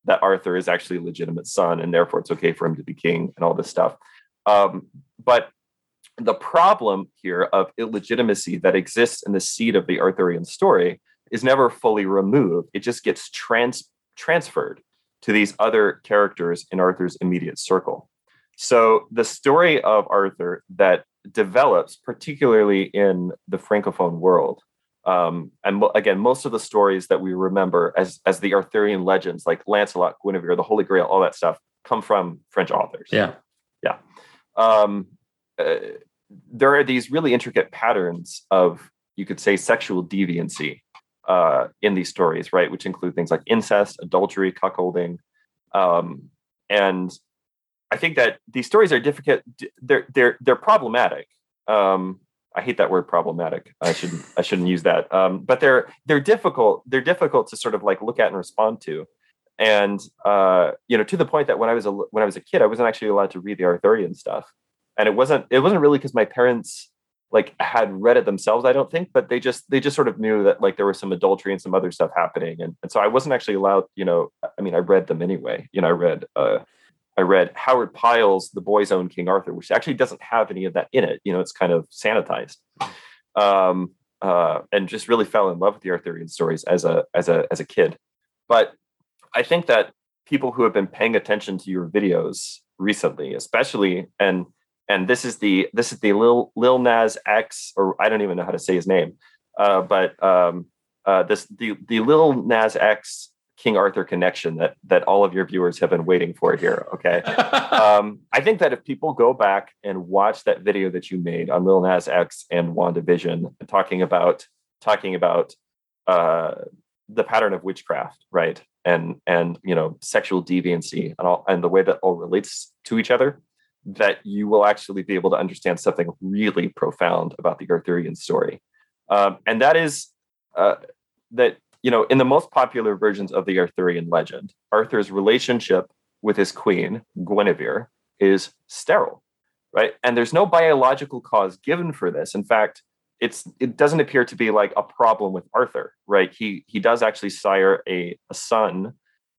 that Arthur is actually a legitimate son, and therefore it's okay for him to be king and all this stuff. But the problem here of illegitimacy that exists in the seed of the Arthurian story is never fully removed. It just gets transferred to these other characters in Arthur's immediate circle. So the story of Arthur that develops, particularly in the Francophone world, and again, most of the stories that we remember as the Arthurian legends, like Lancelot, Guinevere, the Holy Grail, all that stuff, come from French authors. Yeah. There are these really intricate patterns of, you could say, sexual deviancy in these stories, right? Which include things like incest, adultery, cuckolding, and I think that these stories are difficult. They're problematic. I hate that word problematic. I shouldn't use that. But they're difficult. They're difficult to sort of like look at and respond to. And to the point that when I was a kid, I wasn't actually allowed to read the Arthurian stuff. And it wasn't really because my parents like had read it themselves, I don't think, but they just sort of knew that like there was some adultery and some other stuff happening. And so I wasn't actually allowed, I read them anyway. I read Howard Pyle's The Boy's Own King Arthur, which actually doesn't have any of that in it. It's kind of sanitized. And just really fell in love with the Arthurian stories as a kid. But I think that people who have been paying attention to your videos recently, especially, and this is the Lil Nas X, or I don't even know how to say his name, but the Lil Nas X King Arthur connection that all of your viewers have been waiting for here. Okay, I think that if people go back and watch that video that you made on Lil Nas X and WandaVision, talking about the pattern of witchcraft, right, and sexual deviancy and the way that all relates to each other, that you will actually be able to understand something really profound about the Arthurian story. And that is that, in the most popular versions of the Arthurian legend, Arthur's relationship with his queen, Guinevere, is sterile, right? And there's no biological cause given for this. In fact, it doesn't appear to be like a problem with Arthur, right? He does actually sire a son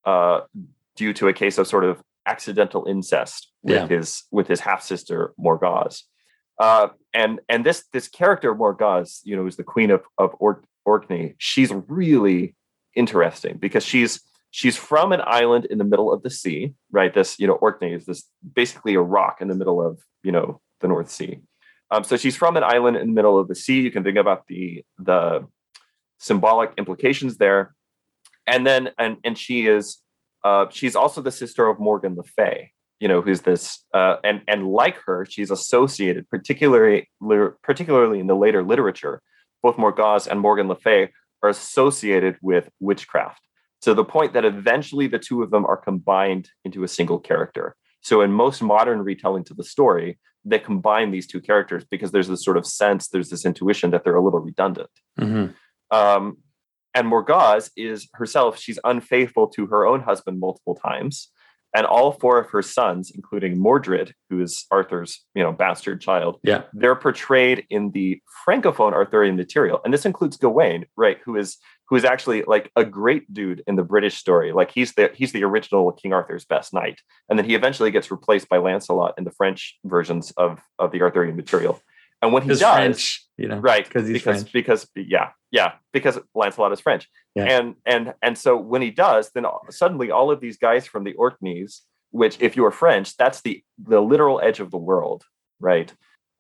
due to a case of sort of accidental incest with his half sister Morgause, and this character Morgause, is the queen of Orkney. She's really interesting because she's from an island in the middle of the sea, right? This Orkney is this basically a rock in the middle of the North Sea. So she's from an island in the middle of the sea. You can think about the symbolic implications there, and then and she is. She's also the sister of Morgan Le Fay, who's this, and like her, she's associated, particularly in the later literature, both Morgause and Morgan Le Fay are associated with witchcraft, to the point that eventually the two of them are combined into a single character. So in most modern retelling to the story, they combine these two characters because there's this sort of sense, there's this intuition that they're a little redundant. Mm-hmm. And Morgause is herself, she's unfaithful to her own husband multiple times. And all four of her sons, including Mordred, who is Arthur's, bastard child, they're portrayed in the Francophone Arthurian material. And this includes Gawain, right, who is actually like a great dude in the British story. Like he's the original King Arthur's best knight. And then he eventually gets replaced by Lancelot in the French versions of the Arthurian material. And when he does, French, right, because Lancelot is French, and so when he does, then suddenly all of these guys from the Orkneys, which if you are French, that's the literal edge of the world, right?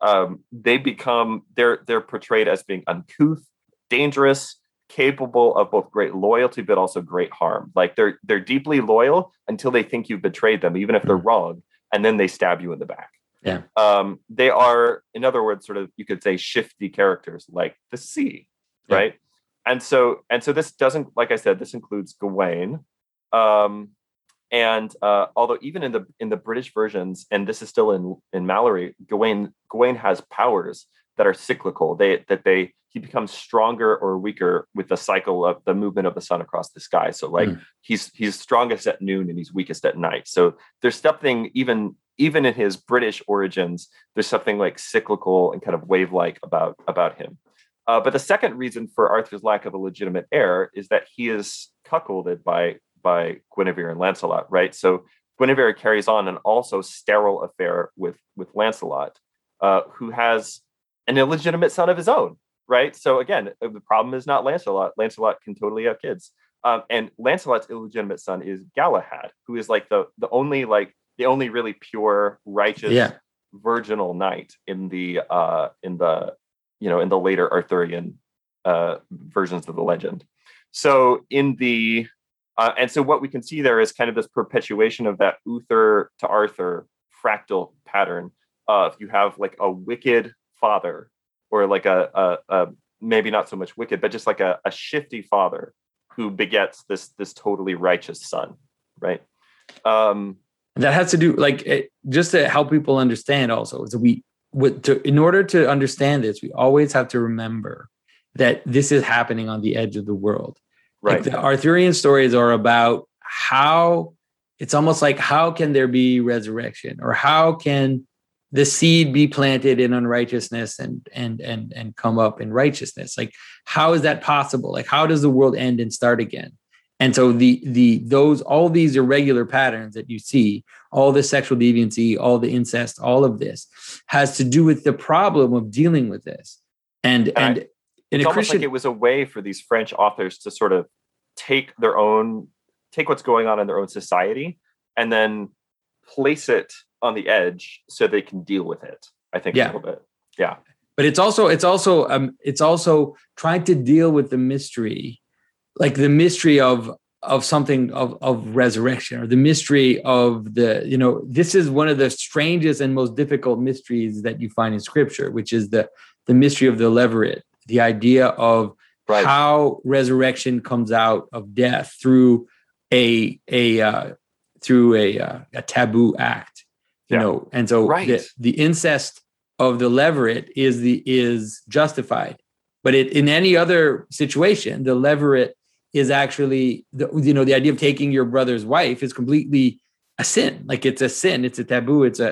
They're portrayed as being uncouth, dangerous, capable of both great loyalty but also great harm. Like they're deeply loyal until they think you've betrayed them, even if they're wrong, and then they stab you in the back. Yeah. They are, in other words, sort of, you could say, shifty characters like the sea, right? And so this doesn't, like I said, this includes Gawain. And although even in the British versions, and this is still in Malory, Gawain has powers that are cyclical. He becomes stronger or weaker with the cycle of the movement of the sun across the sky. So like he's strongest at noon and he's weakest at night. So there's something even in his British origins, there's something like cyclical and kind of wave-like about him. But the second reason for Arthur's lack of a legitimate heir is that he is cuckolded by by Guinevere and Lancelot, right? So Guinevere carries on an also sterile affair with Lancelot, who has an illegitimate son of his own, right? So again, the problem is not Lancelot. Lancelot can totally have kids. And Lancelot's illegitimate son is Galahad, who is like the only really pure, righteous, virginal knight in the later Arthurian versions of the legend. So and so what we can see there is kind of this perpetuation of that Uther to Arthur fractal pattern of you have like a wicked father, or like a maybe not so much wicked, but just like a shifty father who begets this totally righteous son, right? That has to do just to help people understand also is in order to understand this, we always have to remember that this is happening on the edge of the world. Right. Like the Arthurian stories are about how it's almost like how can there be resurrection, or how can the seed be planted in unrighteousness and come up in righteousness? Like, how is that possible? Like, how does the world end and start again? And so all these irregular patterns that you see, all the sexual deviancy, all the incest, all of this has to do with the problem of dealing with this. And it's almost like it was a way for these French authors to sort of take what's going on in their own society and then place it on the edge so they can deal with it. I think a little bit. Yeah. But it's also trying to deal with the mystery, like the mystery of something of resurrection, or the mystery of this is one of the strangest and most difficult mysteries that you find in scripture, which is the mystery of the levirate, the idea of how resurrection comes out of death through a taboo act, and so the incest of the levirate is justified, but in any other situation, the levirate is actually the idea of taking your brother's wife is completely a sin. Like, it's a sin, it's a taboo, it's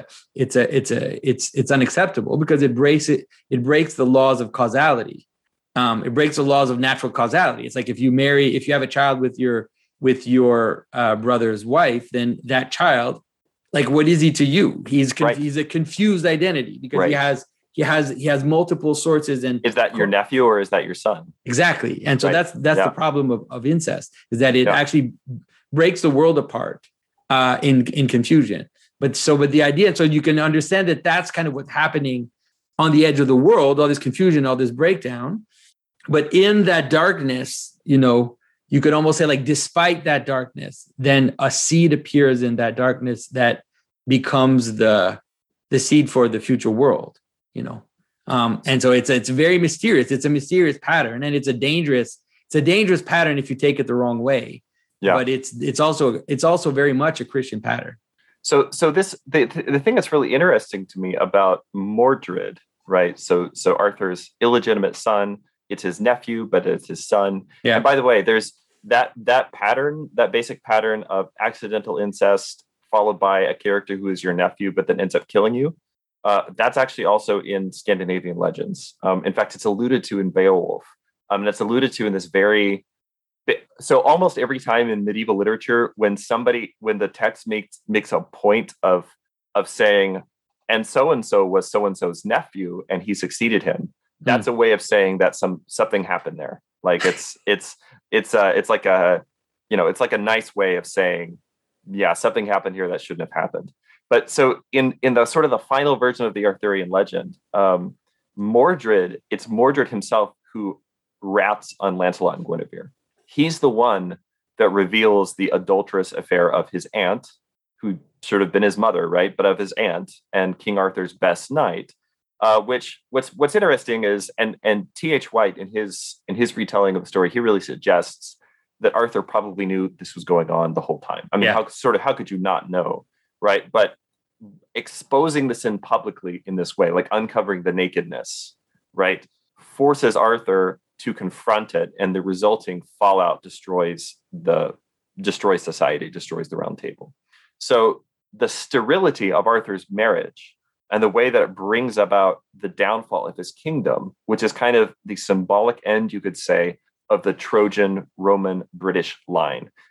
unacceptable because it breaks the laws of causality. It breaks the laws of natural causality. It's like if you have a child with your brother's wife, then that child, like, what is he to you? He's a confused identity because he has multiple sources. And is that your nephew or is that your son? Exactly. And so that's the problem of incest, is that it actually breaks the world apart in confusion. But the idea, so you can understand that that's kind of what's happening on the edge of the world, all this confusion, all this breakdown. But in that darkness, you could almost say, like, despite that darkness, then a seed appears in that darkness that becomes the seed for the future world, and so it's very mysterious. It's a mysterious pattern, and it's a dangerous pattern if you take it the wrong way. Yeah. But it's also very much a Christian pattern. So the thing that's really interesting to me about Mordred, right? So Arthur's illegitimate son, it's his nephew, but it's his son. Yeah. And by the way, there's that pattern, that basic pattern of accidental incest followed by a character who is your nephew, but then ends up killing you. That's actually also in Scandinavian legends. In fact, it's alluded to in Beowulf. And it's alluded to in this so almost every time in medieval literature, when the text makes a point of saying, and so was so-and-so's nephew, and he succeeded him, that's a way of saying that something happened there. Like it's like a nice way of saying, yeah, something happened here that shouldn't have happened. But so in the sort of the final version of the Arthurian legend, Mordred himself who rats on Lancelot and Guinevere. He's the one that reveals the adulterous affair of his aunt, who should have been his mother, right? But of his aunt and King Arthur's best knight. Which what's interesting is, and T.H. White in his retelling of the story, he really suggests that Arthur probably knew this was going on the whole time. I mean, how could you not know, right? But exposing the sin publicly in this way, like uncovering the nakedness, right, forces Arthur to confront it, and the resulting fallout destroys society, destroys the Round Table. So the sterility of Arthur's marriage and the way that it brings about the downfall of his kingdom, which is kind of the symbolic end, you could say, of the Trojan, Roman, British line.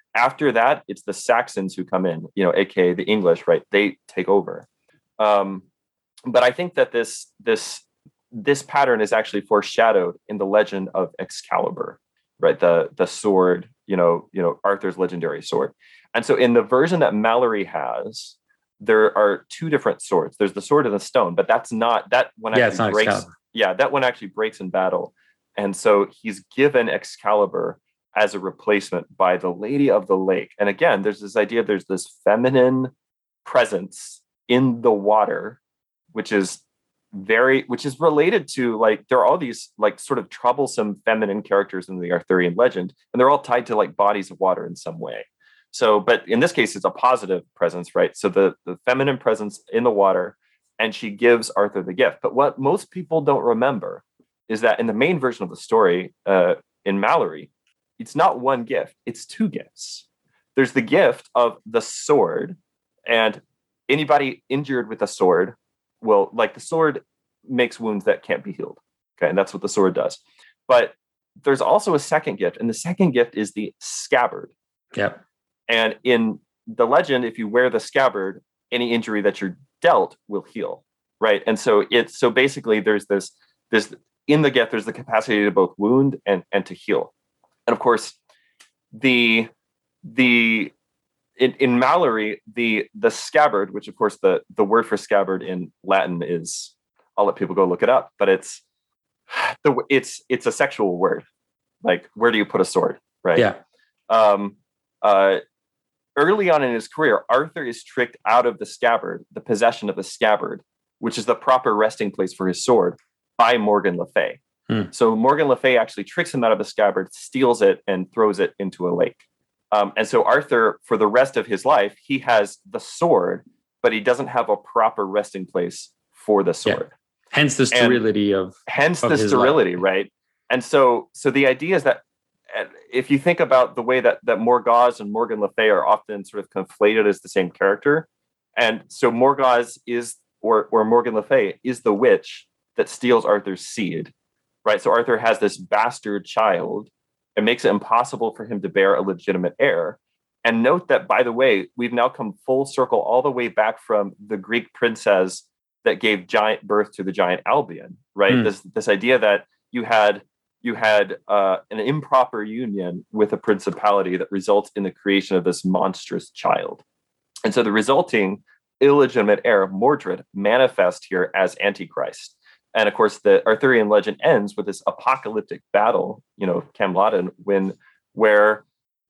After that, it's the Saxons who come in, aka the English, right? They take over. But I think that this pattern is actually foreshadowed in the legend of Excalibur, right? The sword, Arthur's legendary sword. And so in the version that Mallory has, there are two different swords. There's the sword and the stone, but that's not that one actually it's not breaks. Excalibur. Yeah, that one actually breaks in battle. And so he's given Excalibur as a replacement by the Lady of the Lake. And again, there's this idea, there's this feminine presence in the water, which is related to, like, there are all these like sort of troublesome feminine characters in the Arthurian legend, and they're all tied to like bodies of water in some way. So, but in this case, it's a positive presence, right? So the feminine presence in the water, and she gives Arthur the gift. But what most people don't remember is that in the main version of the story, in Mallory, it's not one gift, it's two gifts. There's the gift of the sword, and anybody injured with a sword will, like, the sword makes wounds that can't be healed. Okay, and that's what the sword does. But there's also a second gift, and the second gift is the scabbard. Yep. And in the legend, if you wear the scabbard, any injury that you're dealt will heal, right? And so basically there's this in the gift, there's the capacity to both wound and to heal. And of course, in Mallory, the scabbard, which of course the word for scabbard in Latin is, I'll let people go look it up, but it's a sexual word. Like, where do you put a sword, right? Yeah. Early on in his career, Arthur is tricked out of the scabbard, the possession of the scabbard, which is the proper resting place for his sword, by Morgan Le Fay. So Morgan Le Fay actually tricks him out of the scabbard, steals it, and throws it into a lake. And so Arthur, for the rest of his life, he has the sword, but he doesn't have a proper resting place for the sword. Yeah. Hence the sterility of his life. Right? And so the idea is that if you think about the way that Morgause and Morgan Le Fay are often sort of conflated as the same character, and so Morgause is, or Morgan Le Fay is the witch that steals Arthur's seed, right? So Arthur has this bastard child. It makes it impossible for him to bear a legitimate heir. And note that, by the way, we've now come full circle all the way back from the Greek princess that gave giant birth to the giant Albion, right? This idea that you had an improper union with a principality that results in the creation of this monstrous child. And so the resulting illegitimate heir, Mordred, manifests here as Antichrist. And of course, the Arthurian legend ends with this apocalyptic battle, Camladen, where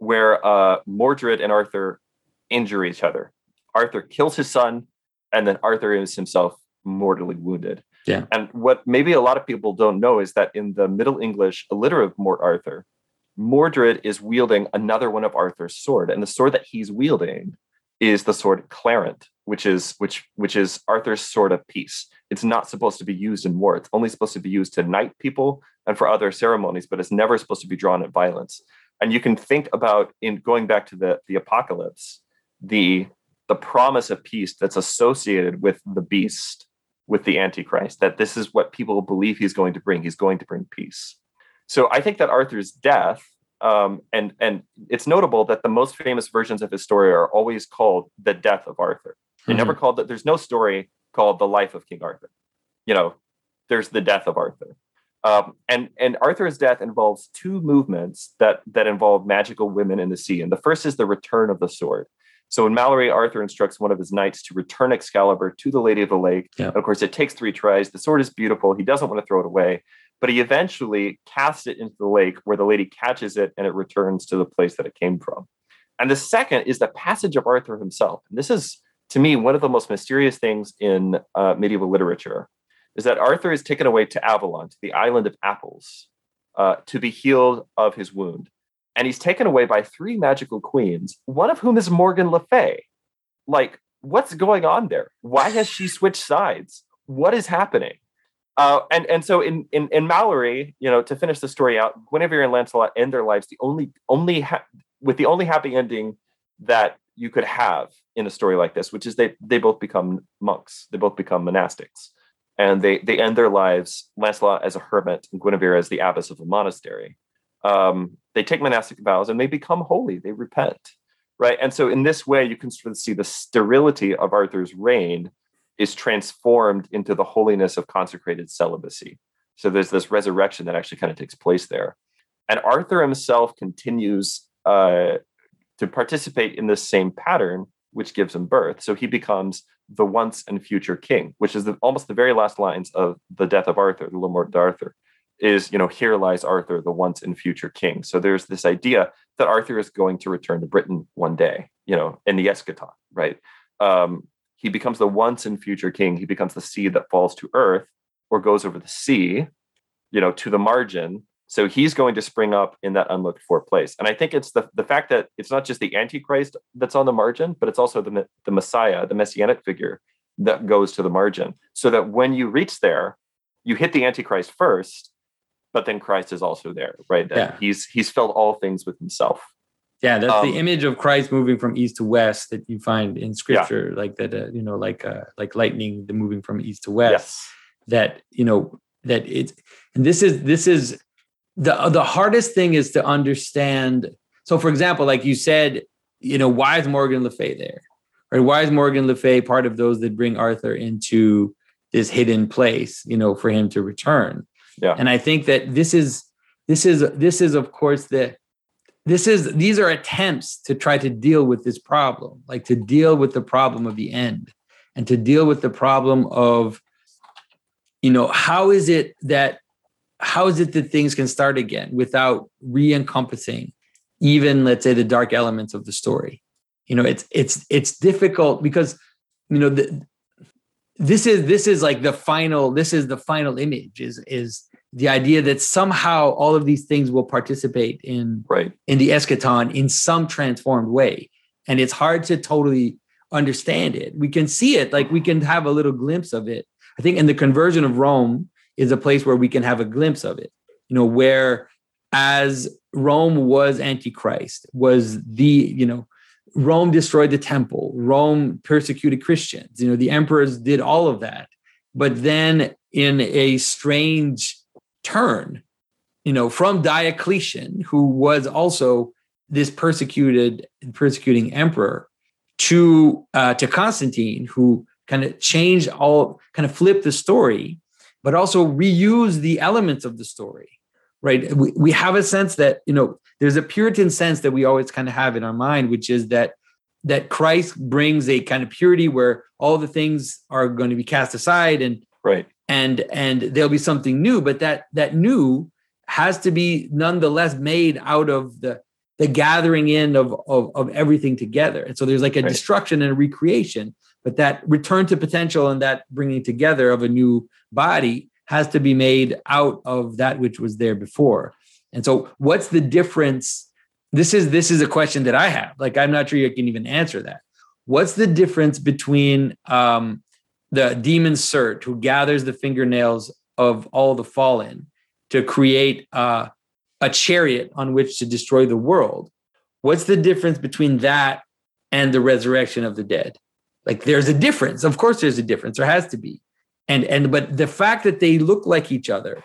Mordred and Arthur injure each other. Arthur kills his son, and then Arthur is himself mortally wounded. Yeah. And what maybe a lot of people don't know is that in the Middle English alliterative Mort Arthur, Mordred is wielding another one of Arthur's sword, and the sword that he's wielding is the sword Clarent, which is Arthur's sword of peace. It's not supposed to be used in war. It's only supposed to be used to knight people and for other ceremonies, but it's never supposed to be drawn at violence. And you can think about, in going back to the apocalypse, the promise of peace that's associated with the beast, with the Antichrist, that this is what people believe he's going to bring. He's going to bring peace. So I think that Arthur's death, and it's notable that the most famous versions of his story are always called the death of Arthur. They never called it. There's no story called the life of King Arthur. There's the death of Arthur. And Arthur's death involves two movements that involve magical women in the sea. And the first is the return of the sword. So in Mallory, Arthur instructs one of his knights to return Excalibur to the Lady of the Lake. Yeah. And of course, it takes 3 tries. The sword is beautiful. He doesn't want to throw it away, but he eventually casts it into the lake, where the lady catches it and it returns to the place that it came from. And the second is the passage of Arthur himself. And this is, to me, one of the most mysterious things in medieval literature, is that Arthur is taken away to Avalon, to the island of apples, to be healed of his wound. And he's taken away by 3 magical queens, one of whom is Morgan Le Fay. Like, what's going on there? Why has she switched sides? What is happening? And so in Mallory, to finish the story out, Guinevere and Lancelot end their lives with the only happy ending that you could have in a story like this, which is they both become monks. They both become monastics. And they end their lives, Lancelot as a hermit and Guinevere as the abbess of a monastery. they take monastic vows and they become holy. They repent, right? And so in this way, you can sort of see the sterility of Arthur's reign is transformed into the holiness of consecrated celibacy. So there's this resurrection that actually kind of takes place there. And Arthur himself continues to participate in this same pattern, which gives him birth. So he becomes the once and future king, which is almost the very last lines of The Death of Arthur, the Le Morte d'Arthur, is, here lies Arthur, the once and future king. So there's this idea that Arthur is going to return to Britain one day, in the eschaton, right? He becomes the once and future king. He becomes the seed that falls to earth or goes over the sea, to the margin. So he's going to spring up in that unlooked for place. And I think it's the fact that it's not just the Antichrist that's on the margin, but it's also the Messiah, the messianic figure that goes to the margin. So that when you reach there, you hit the Antichrist first, but then Christ is also there, right? Yeah. He's filled all things with himself. Yeah, that's the image of Christ moving from east to west that you find in Scripture, like that, like lightning, the moving from east to west. Yes. That that it's, and this is the hardest thing is to understand. So, for example, like you said, why is Morgan Le Fay there? Right? Why is Morgan Le Fay part of those that bring Arthur into this hidden place? For him to return. Yeah. And I think that this is of course these are attempts to try to deal with this problem, like to deal with the problem of the end and to deal with the problem of, how is it that things can start again without re-encompassing even, let's say, the dark elements of the story. It's difficult because, this is like the final image is the idea that somehow all of these things will participate in the eschaton in some transformed way. And it's hard to totally understand it. We can see it, like we can have a little glimpse of it. I think in the conversion of Rome is a place where we can have a glimpse of it, where as Rome was Antichrist, Rome destroyed the temple, Rome persecuted Christians, the emperors did all of that. But then in a strange turn, from Diocletian, who was also this persecuting emperor, to Constantine, who kind of flipped the story, but also reused the elements of the story, right? We have a sense that, there's a Puritan sense that we always kind of have in our mind, which is that Christ brings a kind of purity where all the things are going to be cast aside and there'll be something new, but that new has to be nonetheless made out of the gathering in of everything together. And so there's like a destruction and a recreation, but that return to potential and that bringing together of a new body has to be made out of that which was there before. And so what's the difference? This is a question that I have. Like, I'm not sure you can even answer that. What's the difference between the demon Surt, who gathers the fingernails of all the fallen to create a chariot on which to destroy the world? What's the difference between that and the resurrection of the dead? Like, there's a difference. Of course, there's a difference. There has to be. But the fact that they look like each other,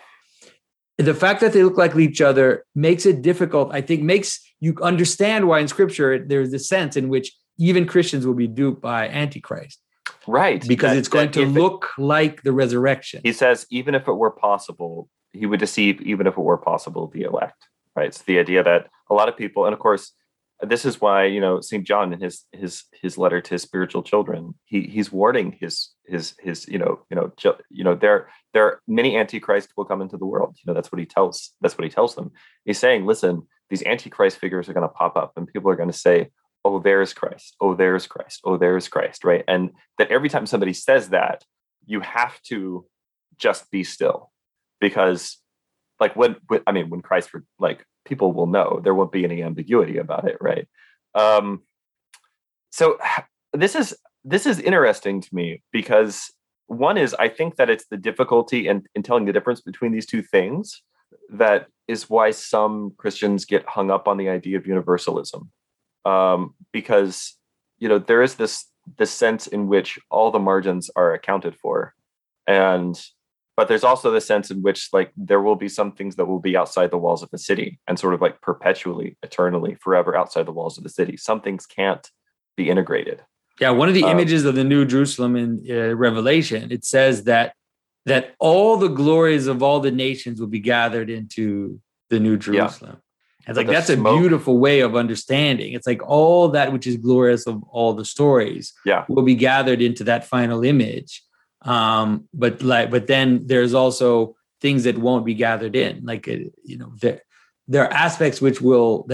makes it difficult. I think makes you understand why in Scripture there's a sense in which even Christians will be duped by Antichrist. Right. Because it's going to look like the resurrection. He says, even if it were possible, he would deceive, even if it were possible, the elect. Right. It's the idea that a lot of people, and of course, this is why, St. John in his letter to his spiritual children, he's warning his there are many antichrists will come into the world. That's what he tells them. He's saying, listen, these antichrist figures are going to pop up and people are going to say, oh, there's Christ. Oh, there's Christ. Oh, there's Christ. Right. And that every time somebody says that, you have to just be still, because when Christ, people will know, there won't be any ambiguity about it. Right. So this is interesting to me, because one is, I think that it's the difficulty in telling the difference between these two things that is why some Christians get hung up on the idea of universalism. Because, there is this sense in which all the margins are accounted for. And but there's also the sense in which like there will be some things that will be outside the walls of the city and sort of like perpetually, eternally, forever outside the walls of the city. Some things can't be integrated. Yeah, one of the images of the New Jerusalem in Revelation, it says that all the glories of all the nations will be gathered into the New Jerusalem. Yeah. It's like that's a beautiful way of understanding. It's like all that which is glorious of all the stories will be gathered into that final image. But then there's also things that won't be gathered in. Like there are aspects which will.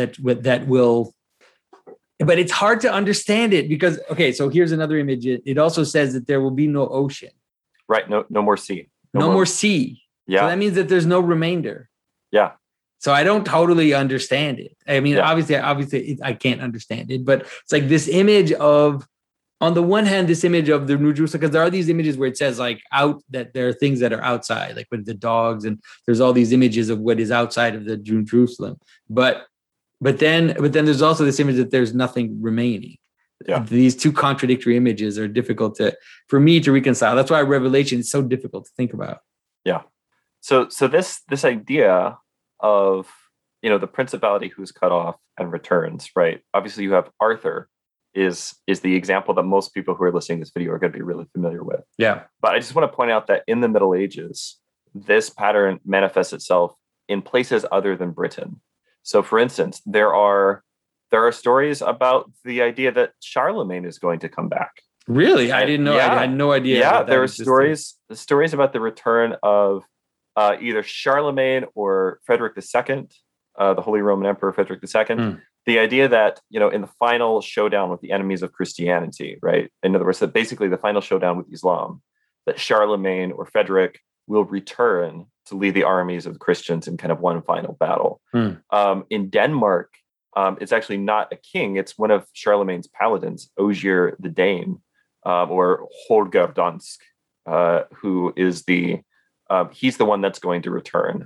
But it's hard to understand it because so here's another image. It also says that there will be no ocean. Right. No more sea. No more sea. Yeah. So that means that there's no remainder. Yeah. So I don't totally understand it. I mean, obviously, I can't understand it. But it's like this image of, on the one hand, this image of the New Jerusalem, because there are these images where it says like that there are things that are outside, like with the dogs, and there's all these images of what is outside of the New Jerusalem. But then there's also this image that there's nothing remaining. Yeah. These two contradictory images are difficult for me to reconcile. That's why Revelation is so difficult to think about. Yeah. So this idea of, the principality who's cut off and returns, right? Obviously you have Arthur is the example that most people who are listening to this video are going to be really familiar with. Yeah. But I just want to point out that in the Middle Ages, this pattern manifests itself in places other than Britain. So for instance, there are stories about the idea that Charlemagne is going to come back. Really? I didn't know. Yeah. I had no idea. Yeah, there are stories about the return of either Charlemagne or Frederick II, the Holy Roman Emperor Frederick II. The idea that, in the final showdown with the enemies of Christianity, right? In other words, that basically the final showdown with Islam, that Charlemagne or Frederick will return to lead the armies of the Christians in kind of one final battle. In Denmark, it's actually not a king. It's one of Charlemagne's paladins, Ogier the Dane, or Holger Dansk, who is he's the one that's going to return.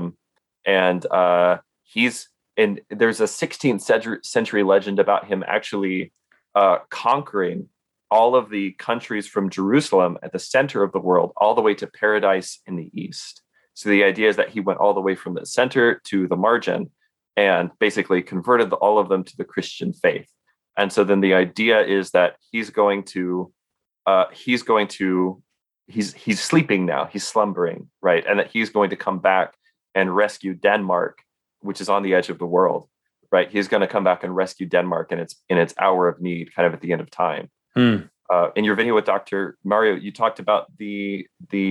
And there's a 16th century legend about him actually conquering all of the countries from Jerusalem at the center of the world, all the way to paradise in the east. So the idea is that he went all the way from the center to the margin and basically converted all of them to the Christian faith. And so then the idea is that he's sleeping now, he's slumbering, right? And that he's going to come back and rescue Denmark, which is on the edge of the world, right? He's going to come back and rescue Denmark in its hour of need, kind of at the end of time. In your video with Dr. Mario, you talked about the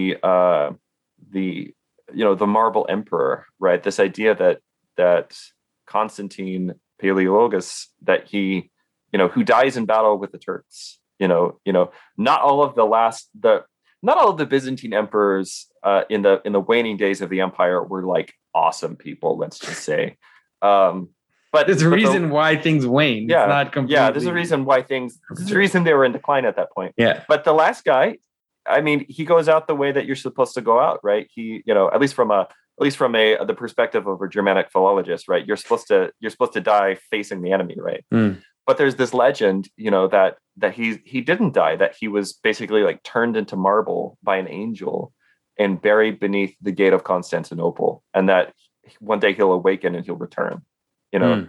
marble emperor, right? This idea that Constantine Palaeologus, that he, who dies in battle with the Turks, not all of the Byzantine emperors in the waning days of the empire were like awesome people, let's just say. But there's a reason why things wane. Yeah, it's not completely. Yeah, there's a reason why there's a reason they were in decline at that point. Yeah. But the last guy, I mean, he goes out the way that you're supposed to go out, right? He, at least from the perspective of a Germanic philologist, right? You're supposed to die facing the enemy, right? But there's this legend, that he didn't die, that he was basically like turned into marble by an angel and buried beneath the gate of Constantinople, and that one day he'll awaken and he'll return. There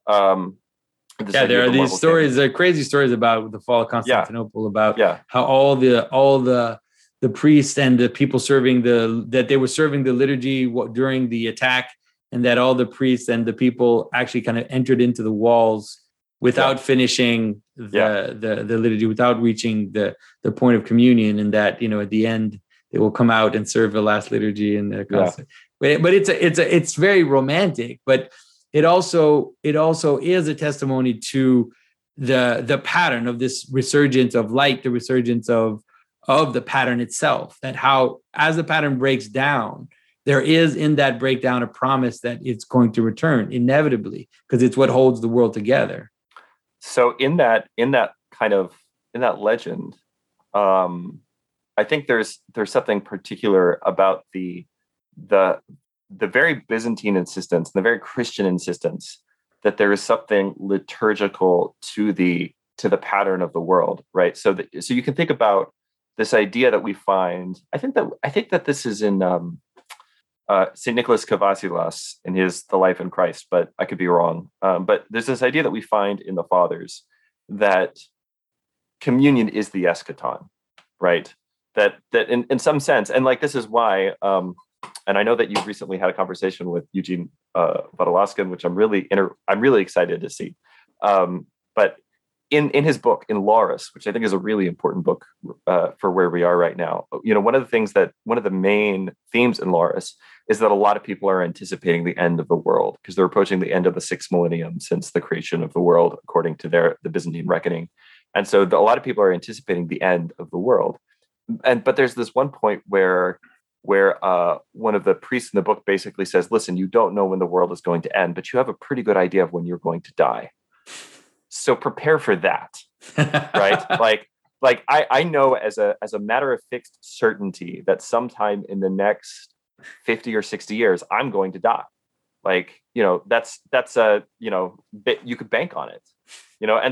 are these stories, crazy stories about the fall of Constantinople, about how all the priests and the people that they were serving the liturgy during the attack, and that all the priests and the people actually kind of entered into the walls without finishing the liturgy, without reaching the point of communion, and that at the end they will come out and serve the last liturgy in the concert. But it's very romantic, but it also is a testimony to the pattern of this resurgence of light, the resurgence of the pattern itself, that how as the pattern breaks down, there is in that breakdown a promise that it's going to return inevitably, because it's what holds the world together. So in that legend, I think there's something particular about the very Byzantine insistence, the very Christian insistence that there is something liturgical to the pattern of the world, right? So you can think about this idea that we find. I think that this is in St. Nicholas Kavasilas in his The Life in Christ, but I could be wrong. But there's this idea that we find in the Fathers that communion is the eschaton, right? That in some sense, and like this is why, and I know that you've recently had a conversation with Eugene Vodolaskin, which I'm really excited to see. But in his book, in Laurus, which I think is a really important book for where we are right now, one of the main themes in Laurus is that a lot of people are anticipating the end of the world because they're approaching the end of the 6th millennium since the creation of the world, according to the Byzantine reckoning. And so a lot of people are anticipating the end of the world. But there's this one point where one of the priests in the book basically says, listen, you don't know when the world is going to end, but you have a pretty good idea of when you're going to die. So prepare for that, right? like I know as a matter of fixed certainty that sometime in the next 50 or 60 years, I'm going to die. Like, that's a, bit, you could bank on it, and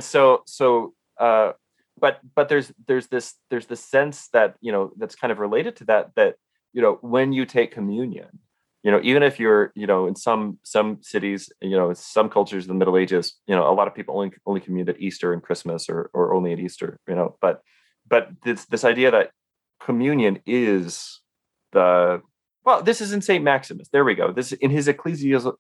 but there's this sense that, that's kind of related to that, when you take communion, even if you're, in some cities, some cultures in the Middle Ages, a lot of people only commune at Easter and Christmas or only at Easter, but this idea that communion is this is in St. Maximus. There we go. This in his ecclesiastical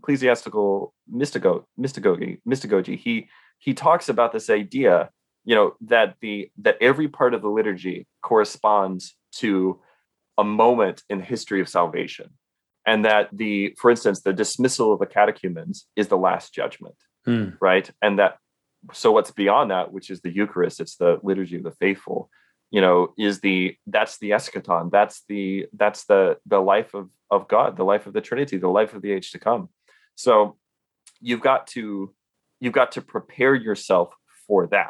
mystagogy, he talks about this idea, that every part of the liturgy corresponds to a moment in the history of salvation. And that for instance, the dismissal of the catechumens is the last judgment, right? And so what's beyond that, which is the Eucharist, it's the liturgy of the faithful, that's the eschaton, that's the life of God, the life of the Trinity, the life of the age to come. So you've got to prepare yourself for that.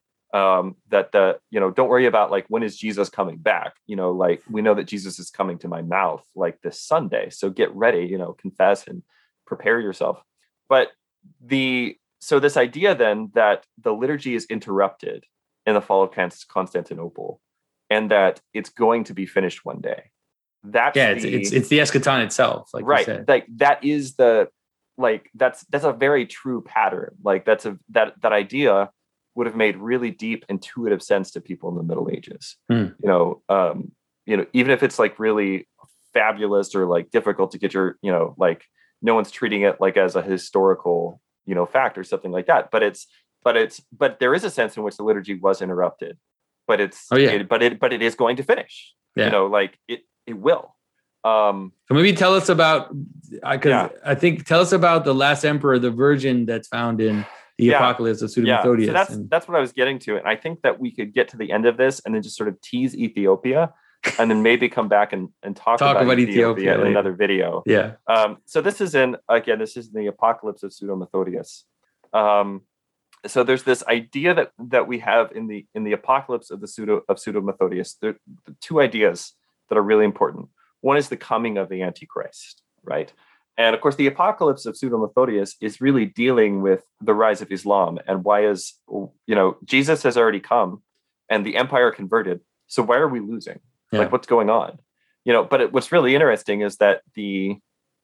Don't worry about like, when is Jesus coming back? Like we know that Jesus is coming to my mouth like this Sunday. So get ready, confess and prepare yourself. But so this idea then that the liturgy is interrupted in the fall of Constantinople and that it's going to be finished one day. It's the eschaton itself. Like right. You said. Like that is that's a very true pattern. Like that idea would have made really deep intuitive sense to people in the Middle Ages. Even if it's like really fabulous or like difficult to get your, like no one's treating it like as a historical, fact or something like that. But there is a sense in which the liturgy was interrupted, but it is going to finish. Like it will. So maybe tell us about, tell us about the last emperor, the Virgin that's found in the Apocalypse of Pseudo-Methodius. So that's what I was getting to. And I think that we could get to the end of this and then just sort of tease Ethiopia and then maybe come back and talk about Ethiopia in another video. Yeah. So this is in the Apocalypse of Pseudo-Methodius. So there's this idea that we have in the Apocalypse of Pseudo-Methodius. There are two ideas that are really important. One is the coming of the Antichrist, right? And of course, the Apocalypse of Pseudo-Methodius is really dealing with the rise of Islam and why Jesus has already come and the empire converted. So why are we losing? Yeah. Like what's going on? But what's really interesting is that the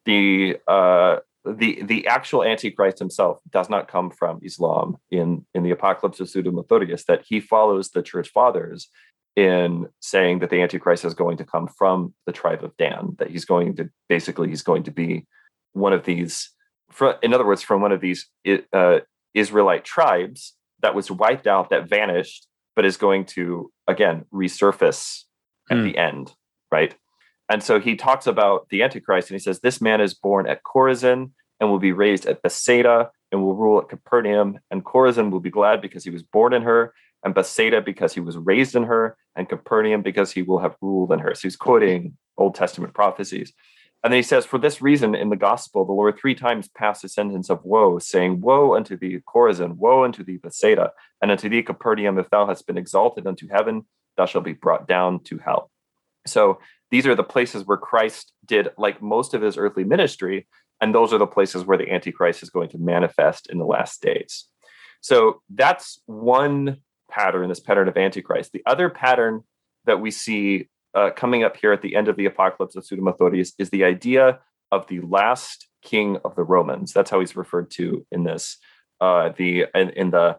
actual Antichrist himself does not come from Islam in the Apocalypse of Pseudo-Methodius, that he follows the church fathers in saying that the Antichrist is going to come from the tribe of Dan, that he's going to be one of these, in other words, from one of these Israelite tribes that was wiped out, that vanished, but is going to, again, resurface at the end, right? And so he talks about the Antichrist, and he says, this man is born at Chorazin and will be raised at Bethsaida and will rule at Capernaum. And Chorazin will be glad because he was born in her, and Bethsaida because he was raised in her, and Capernaum because he will have ruled in her. So he's quoting Old Testament prophecies. And then he says, for this reason, in the gospel, the Lord 3 times passed a sentence of woe, saying, woe unto thee, Chorazin, woe unto thee, Bethsaida, and unto thee, Capernaum, if thou hast been exalted unto heaven, thou shalt be brought down to hell. So these are the places where Christ did like most of his earthly ministry, and those are the places where the Antichrist is going to manifest in the last days. So that's one pattern, this pattern of Antichrist. The other pattern that we see coming up here at the end of the Apocalypse of Pseudo-Methodius is the idea of the last king of the Romans. That's how he's referred to in this. In the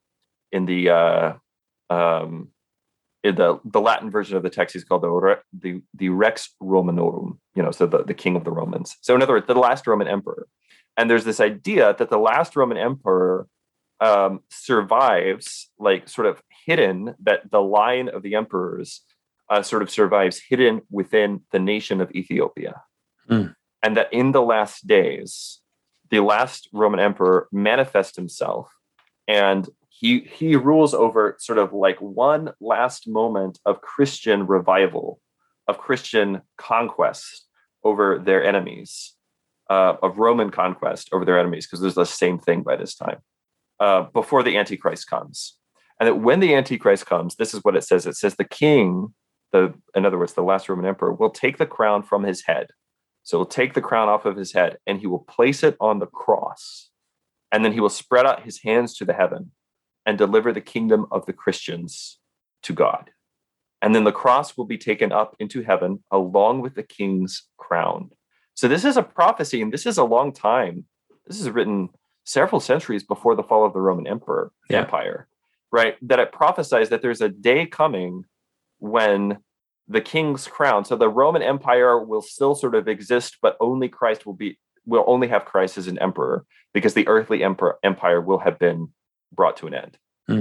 Latin version of the text, he's called the Rex Romanorum. So the king of the Romans. So in other words, the last Roman emperor. And there's this idea that the last Roman emperor survives, like sort of hidden, that the line of the emperors sort of survives hidden within the nation of Ethiopia. And that in the last days, the last Roman emperor manifests himself, and he rules over sort of like one last moment of Christian revival, of Christian conquest over their enemies, of Roman conquest over their enemies, because there's the same thing by this time, before the Antichrist comes. And that when the Antichrist comes, this is what it says. It says the king, in other words, the last Roman emperor, will take the crown from his head. So he'll take the crown off of his head and he will place it on the cross. And then he will spread out his hands to the heaven and deliver the kingdom of the Christians to God. And then the cross will be taken up into heaven along with the king's crown. So this is a prophecy, and this is a long time. This is written several centuries before the fall of the Roman Empire, right? That it prophesies that there's a day coming when the king's crown, so the Roman Empire will still sort of exist, but only Christ will only have Christ as an emperor, because the earthly empire will have been brought to an end.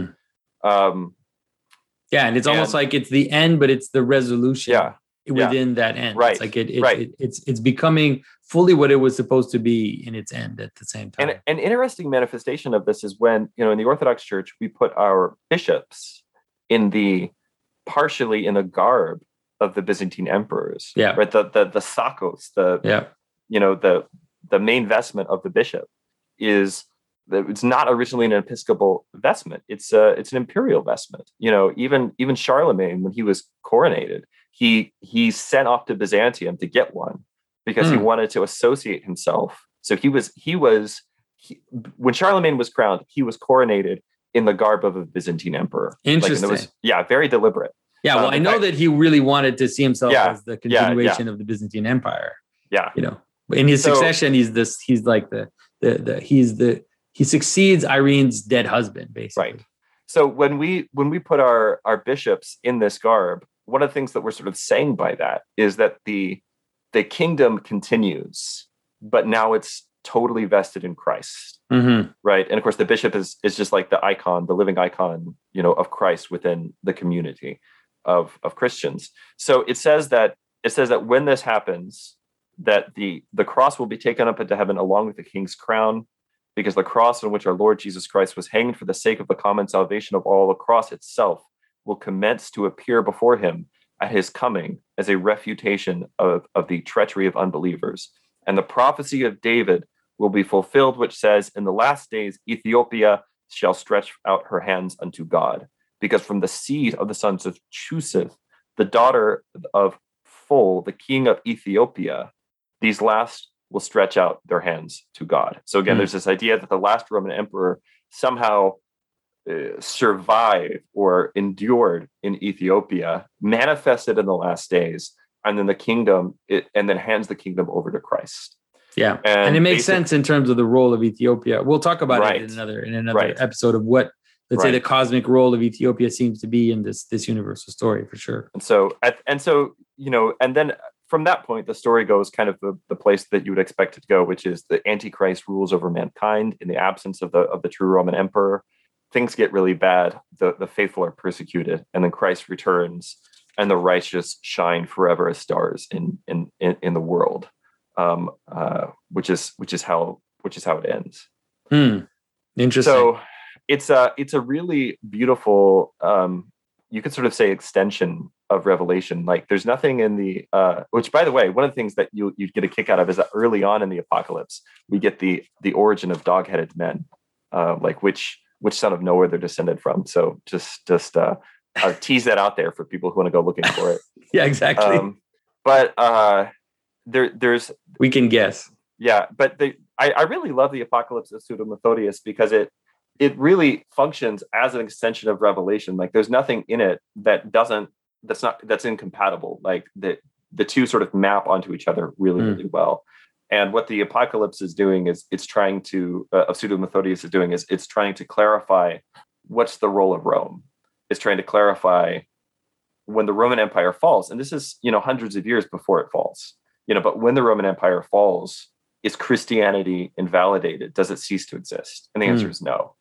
And it's almost like it's the end, but it's the resolution within that end. Right. It's like it's becoming fully what it was supposed to be in its end at the same time. And an interesting manifestation of this is when, in the Orthodox Church, we put our bishops partially in the garb of the Byzantine emperors, right? The sakos, the main vestment of the bishop is that it's not originally an episcopal vestment. It's an imperial vestment. Even Charlemagne, when he was coronated, he sent off to Byzantium to get one because he wanted to associate himself. So when Charlemagne was crowned, he was coronated in the garb of a Byzantine emperor. Interesting. Very deliberate. Yeah, well, I know that he really wanted to see himself as the continuation of the Byzantine Empire. Yeah, in his succession, he succeeds Irene's dead husband, basically. Right. So when we put our bishops in this garb, one of the things that we're sort of saying by that is that the kingdom continues, but now it's totally vested in Christ. Right. And of course, the bishop is just like the icon, the living icon, of Christ within the community of Christians. So it says that when this happens, that the cross will be taken up into heaven along with the king's crown, because the cross on which our Lord Jesus Christ was hanged for the sake of the common salvation of all, the cross itself will commence to appear before him at his coming as a refutation of the treachery of unbelievers. And the prophecy of David will be fulfilled, which says, in the last days, Ethiopia shall stretch out her hands unto God, because from the seed of the sons of Chusith, the daughter of Phul, the king of Ethiopia, these last will stretch out their hands to God. So again, there's this idea that the last Roman emperor somehow survived or endured in Ethiopia, manifested in the last days, and then and then hands the kingdom over to Christ. Yeah, and it makes sense in terms of the role of Ethiopia. We'll talk about it in another episode of what, let's say, the cosmic role of Ethiopia seems to be in this universal story, for sure. And so and then from that point, the story goes kind of the place that you would expect it to go, which is the Antichrist rules over mankind in the absence of the true Roman emperor. Things get really bad. The faithful are persecuted, and then Christ returns, and the righteous shine forever as stars in the world, which is how it ends. Interesting. So it's a really beautiful, you could sort of say, extension of Revelation. Like, there's nothing in the which, by the way, one of the things that you get a kick out of is that early on in the Apocalypse, we get the origin of dog-headed men, like which son of Noah they're descended from. So just I'll tease that out there for people who want to go looking for it. Yeah, exactly. But there's we can guess. Yeah, but I really love the Apocalypse of Pseudo-Methodius because it really functions as an extension of Revelation. Like, there's nothing in it that doesn't that's incompatible. Like the two sort of map onto each other really, really well. And what the Apocalypse is doing is it's trying to, of Pseudo-Methodius is doing is it's trying to clarify what's the role of Rome. It's trying to clarify when the Roman Empire falls, and this is, hundreds of years before it falls, but when the Roman Empire falls, is Christianity invalidated? Does it cease to exist? And the answer is no.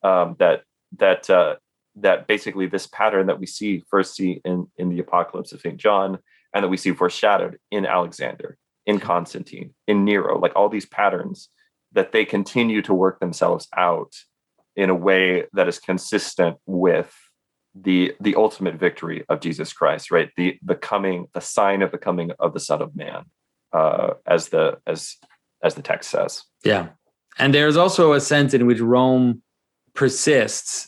That basically this pattern that we first see in the Apocalypse of St. John, and that we see foreshadowed in Alexander, in Constantine, in Nero, like all these patterns, that they continue to work themselves out in a way that is consistent with the ultimate victory of Jesus Christ, right? The sign of the coming of the Son of Man, as the text says. Yeah. And there's also a sense in which Rome persists,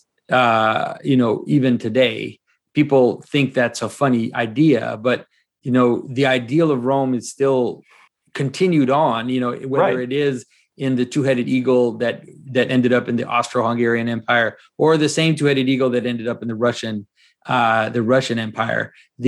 even today. People think that's a funny idea, but the ideal of Rome is still continued on, whether it is in the two-headed eagle that ended up in the Austro-Hungarian Empire, or the same two-headed eagle that ended up in the Russian Empire.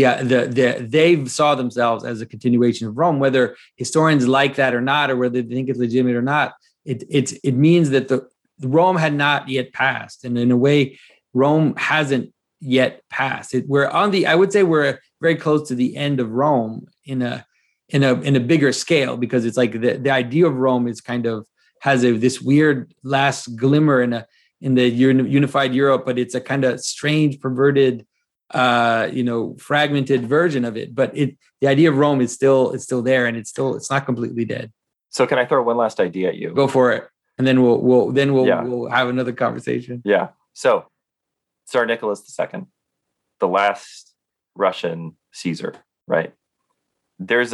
They saw themselves as a continuation of Rome, whether historians like that or not, or whether they think it's legitimate or not. It means that the Rome had not yet passed, and in a way, Rome hasn't yet passed. I would say we're very close to the end of Rome in a bigger scale, because it's like the idea of Rome is kind of has this weird last glimmer in the unified Europe, but it's a kind of strange, perverted, fragmented version of it. But the idea of Rome is still there, and it's not completely dead. So can I throw one last idea at you? Go for it, and then we'll have another conversation. Yeah. So Tsar Nicholas II, the last Russian Caesar, right? It's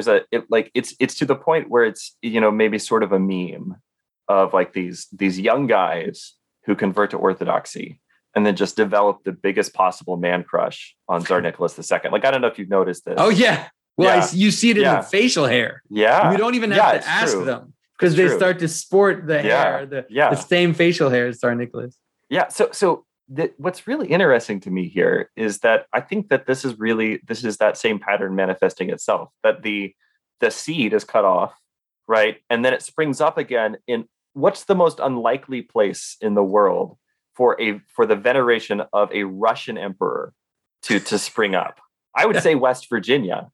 to the point where it's, maybe sort of a meme of like these young guys who convert to Orthodoxy and then just develop the biggest possible man crush on Tsar Nicholas II. Like, I don't know if you've noticed this. Oh yeah. Well, you see it in the facial hair. Yeah. You don't even have to ask them, because they start to sport the hair, the same facial hair as Tsar Nicholas. Yeah. So what's really interesting to me here is that I think that this is that same pattern manifesting itself, that the seed is cut off, right? And then it springs up again in what's the most unlikely place in the world for the veneration of a Russian emperor to spring up. I would say West Virginia,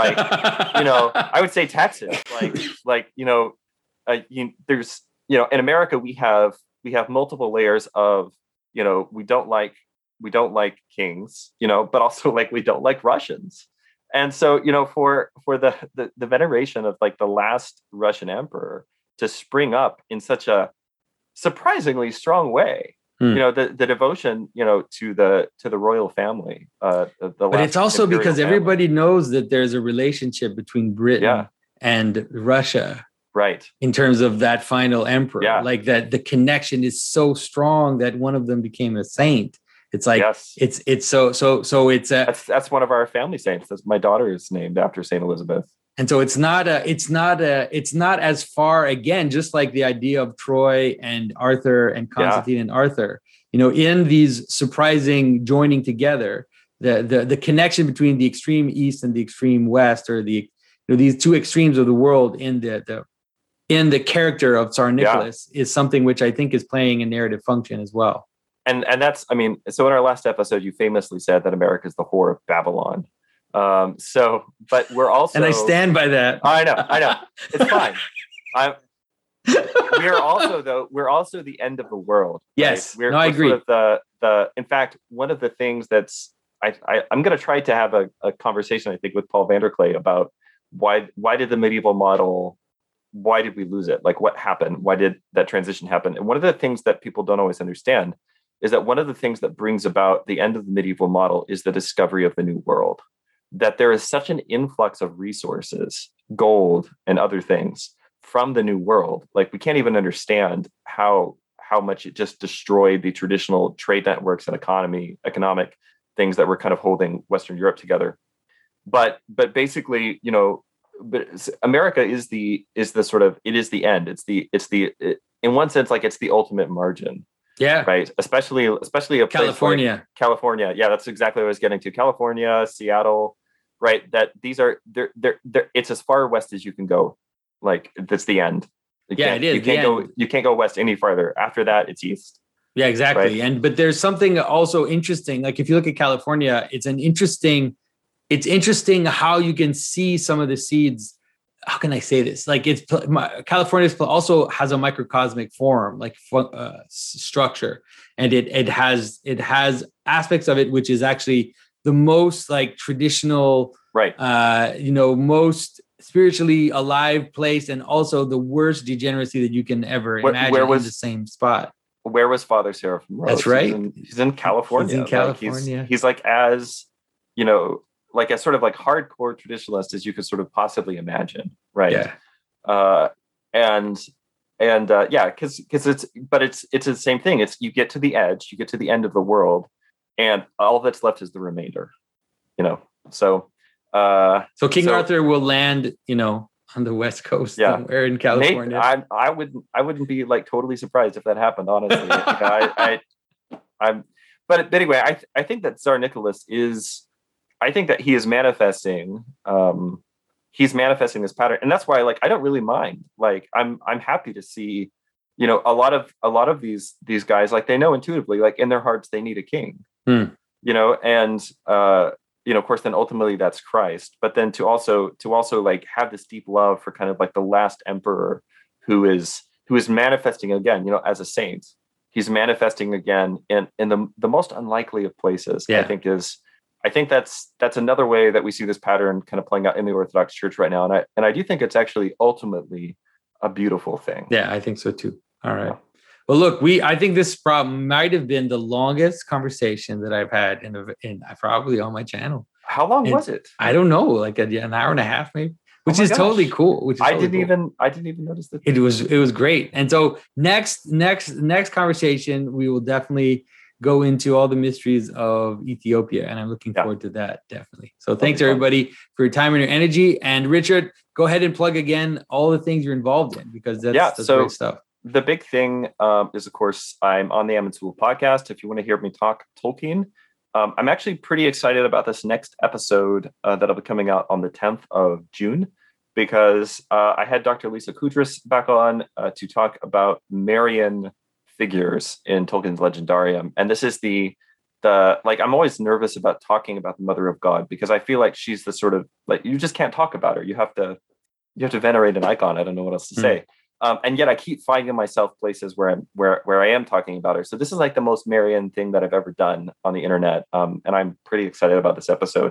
I would say Texas, there's, in America, we have multiple layers of, we don't like kings, but also we don't like Russians. And so, for the veneration of like the last Russian emperor to spring up in such a surprisingly strong way, the devotion, to the royal family. But it's also because everybody knows that there's a relationship between Britain and Russia. Right. In terms of that final emperor, like that the connection is so strong that one of them became a saint. It's like, it's that's one of our family saints. That's my daughter is named after Saint Elizabeth. And so it's not as far, again, just like the idea of Troy and Arthur and Constantine and Arthur, in these surprising joining together, the connection between the extreme East and the extreme West, or these two extremes of the world in the character of Tsar Nicholas is something which I think is playing a narrative function as well. And that's, so in our last episode, you famously said that America is the whore of Babylon. But we're also, and I stand by that. I know, it's fine. We're also the end of the world. Yes, right? I agree. Sort of in fact, one of the things that's, I'm going to try to have a conversation, I think, with Paul Vanderklay about why did the medieval model, why did we lose it? Like, what happened? Why did that transition happen? And one of the things that people don't always understand is that one of the things that brings about the end of the medieval model is the discovery of the New World. That there is such an influx of resources, gold and other things from the New World. Like, we can't even understand how much it just destroyed the traditional trade networks and economic things that were kind of holding Western Europe together. But basically, but America is the sort of, it is the end. It's the in one sense, like, it's the ultimate margin. Yeah. Right. Especially a place California. like California. Yeah, that's exactly what I was getting to. California, Seattle, right? That these are they're it's as far west as you can go. Like that's the end. It is. You can't go west any farther. After that, it's east. Yeah, exactly. Right? But there's something also interesting. Like if you look at California, it's interesting how you can see some of the seeds. How can I say this? Like California also has a microcosmic form, like structure, and it has aspects of it which is actually the most like traditional, right? Most spiritually alive place, and also the worst degeneracy that you can ever imagine in the same spot. Where was Father Seraphim Rose? That's right. He's in California. He's in California. He's like as like a sort of like hardcore traditionalist as you could sort of possibly imagine, right? Yeah. Because it's the same thing. It's you get to the edge, you get to the end of the world, and all that's left is the remainder. So King Arthur will land, on the West Coast, somewhere in California. I wouldn't be like totally surprised if that happened, honestly. But anyway, I think that Tsar Nicholas I think that he is manifesting. He's manifesting this pattern, and that's why, like, I don't really mind. Like, I'm happy to see, a lot of these guys, like, they know intuitively, like in their hearts, they need a king. And of course, then ultimately that's Christ. But then to also like have this deep love for kind of like the last emperor who is manifesting again, as a saint. He's manifesting again in the most unlikely of places. Yeah. I think that's another way that we see this pattern kind of playing out in the Orthodox Church right now. And I do think it's actually ultimately a beautiful thing. Yeah, I think so too. All right. Yeah. Well, look, I think this problem might have been the longest conversation that I've had in probably on my channel. How long was it? I don't know, like an hour and a half, maybe, which is totally cool. I didn't even notice that. It was great. And so next conversation, we will definitely go into all the mysteries of Ethiopia, and I'm looking forward to that, definitely. So thanks everybody for your time and your energy. And Richard, go ahead and plug again all the things you're involved in, because that's great stuff. The big thing is, of course, I'm on the Amansul podcast. If you want to hear me talk Tolkien, I'm actually pretty excited about this next episode that'll be coming out on the 10th of June, because I had Dr. Lisa Kudris back on to talk about Marian figures in Tolkien's Legendarium. And this is the like, I'm always nervous about talking about the Mother of God, because I feel like she's the sort of, like, you just can't talk about her. You have to venerate an icon. I don't know what else to say. And yet I keep finding myself places where I am talking about her. So this is like the most Marian thing that I've ever done on the internet. And I'm pretty excited about this episode.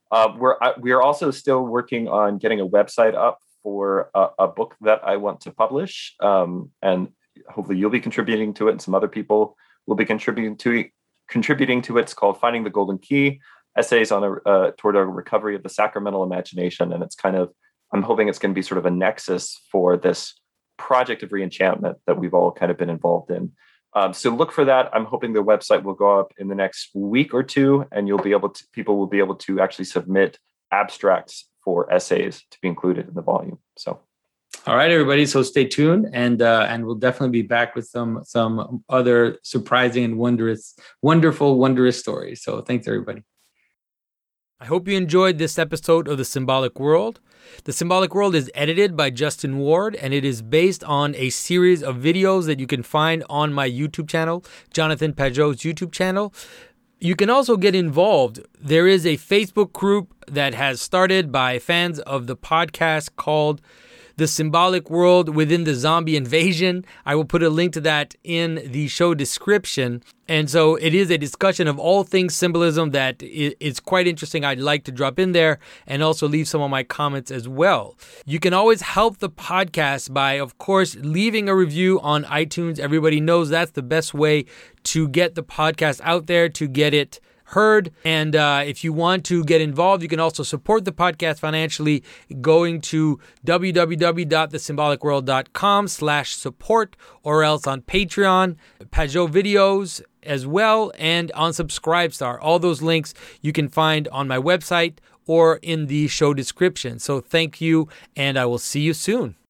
We are also still working on getting a website up for a book that I want to publish. And hopefully you'll be contributing to it, and some other people will be contributing to it. It's called Finding the Golden Key: Essays on toward a Recovery of the Sacramental Imagination. And it's kind of, I'm hoping it's going to be sort of a nexus for this project of reenchantment that we've all kind of been involved in. So look for that. I'm hoping the website will go up in the next week or two, and people will be able to actually submit abstracts for essays to be included in the volume. So, all right, everybody. So stay tuned, and we'll definitely be back with some other surprising and wonderful stories. So thanks, everybody. I hope you enjoyed this episode of The Symbolic World. The Symbolic World is edited by Justin Ward, and it is based on a series of videos that you can find on my YouTube channel, Jonathan Pageau's YouTube channel. You can also get involved. There is a Facebook group that has started by fans of the podcast called The Symbolic World Within the Zombie Invasion. I will put a link to that in the show description. And so it is a discussion of all things symbolism that is quite interesting. I'd like to drop in there and also leave some of my comments as well. You can always help the podcast by, of course, leaving a review on iTunes. Everybody knows that's the best way to get the podcast out there, to get it heard. And if you want to get involved, you can also support the podcast financially going to www.thesymbolicworld.com/support, or else on Patreon, Pageau videos as well, and on Subscribestar. All those links you can find on my website or in the show description. So thank you, and I will see you soon.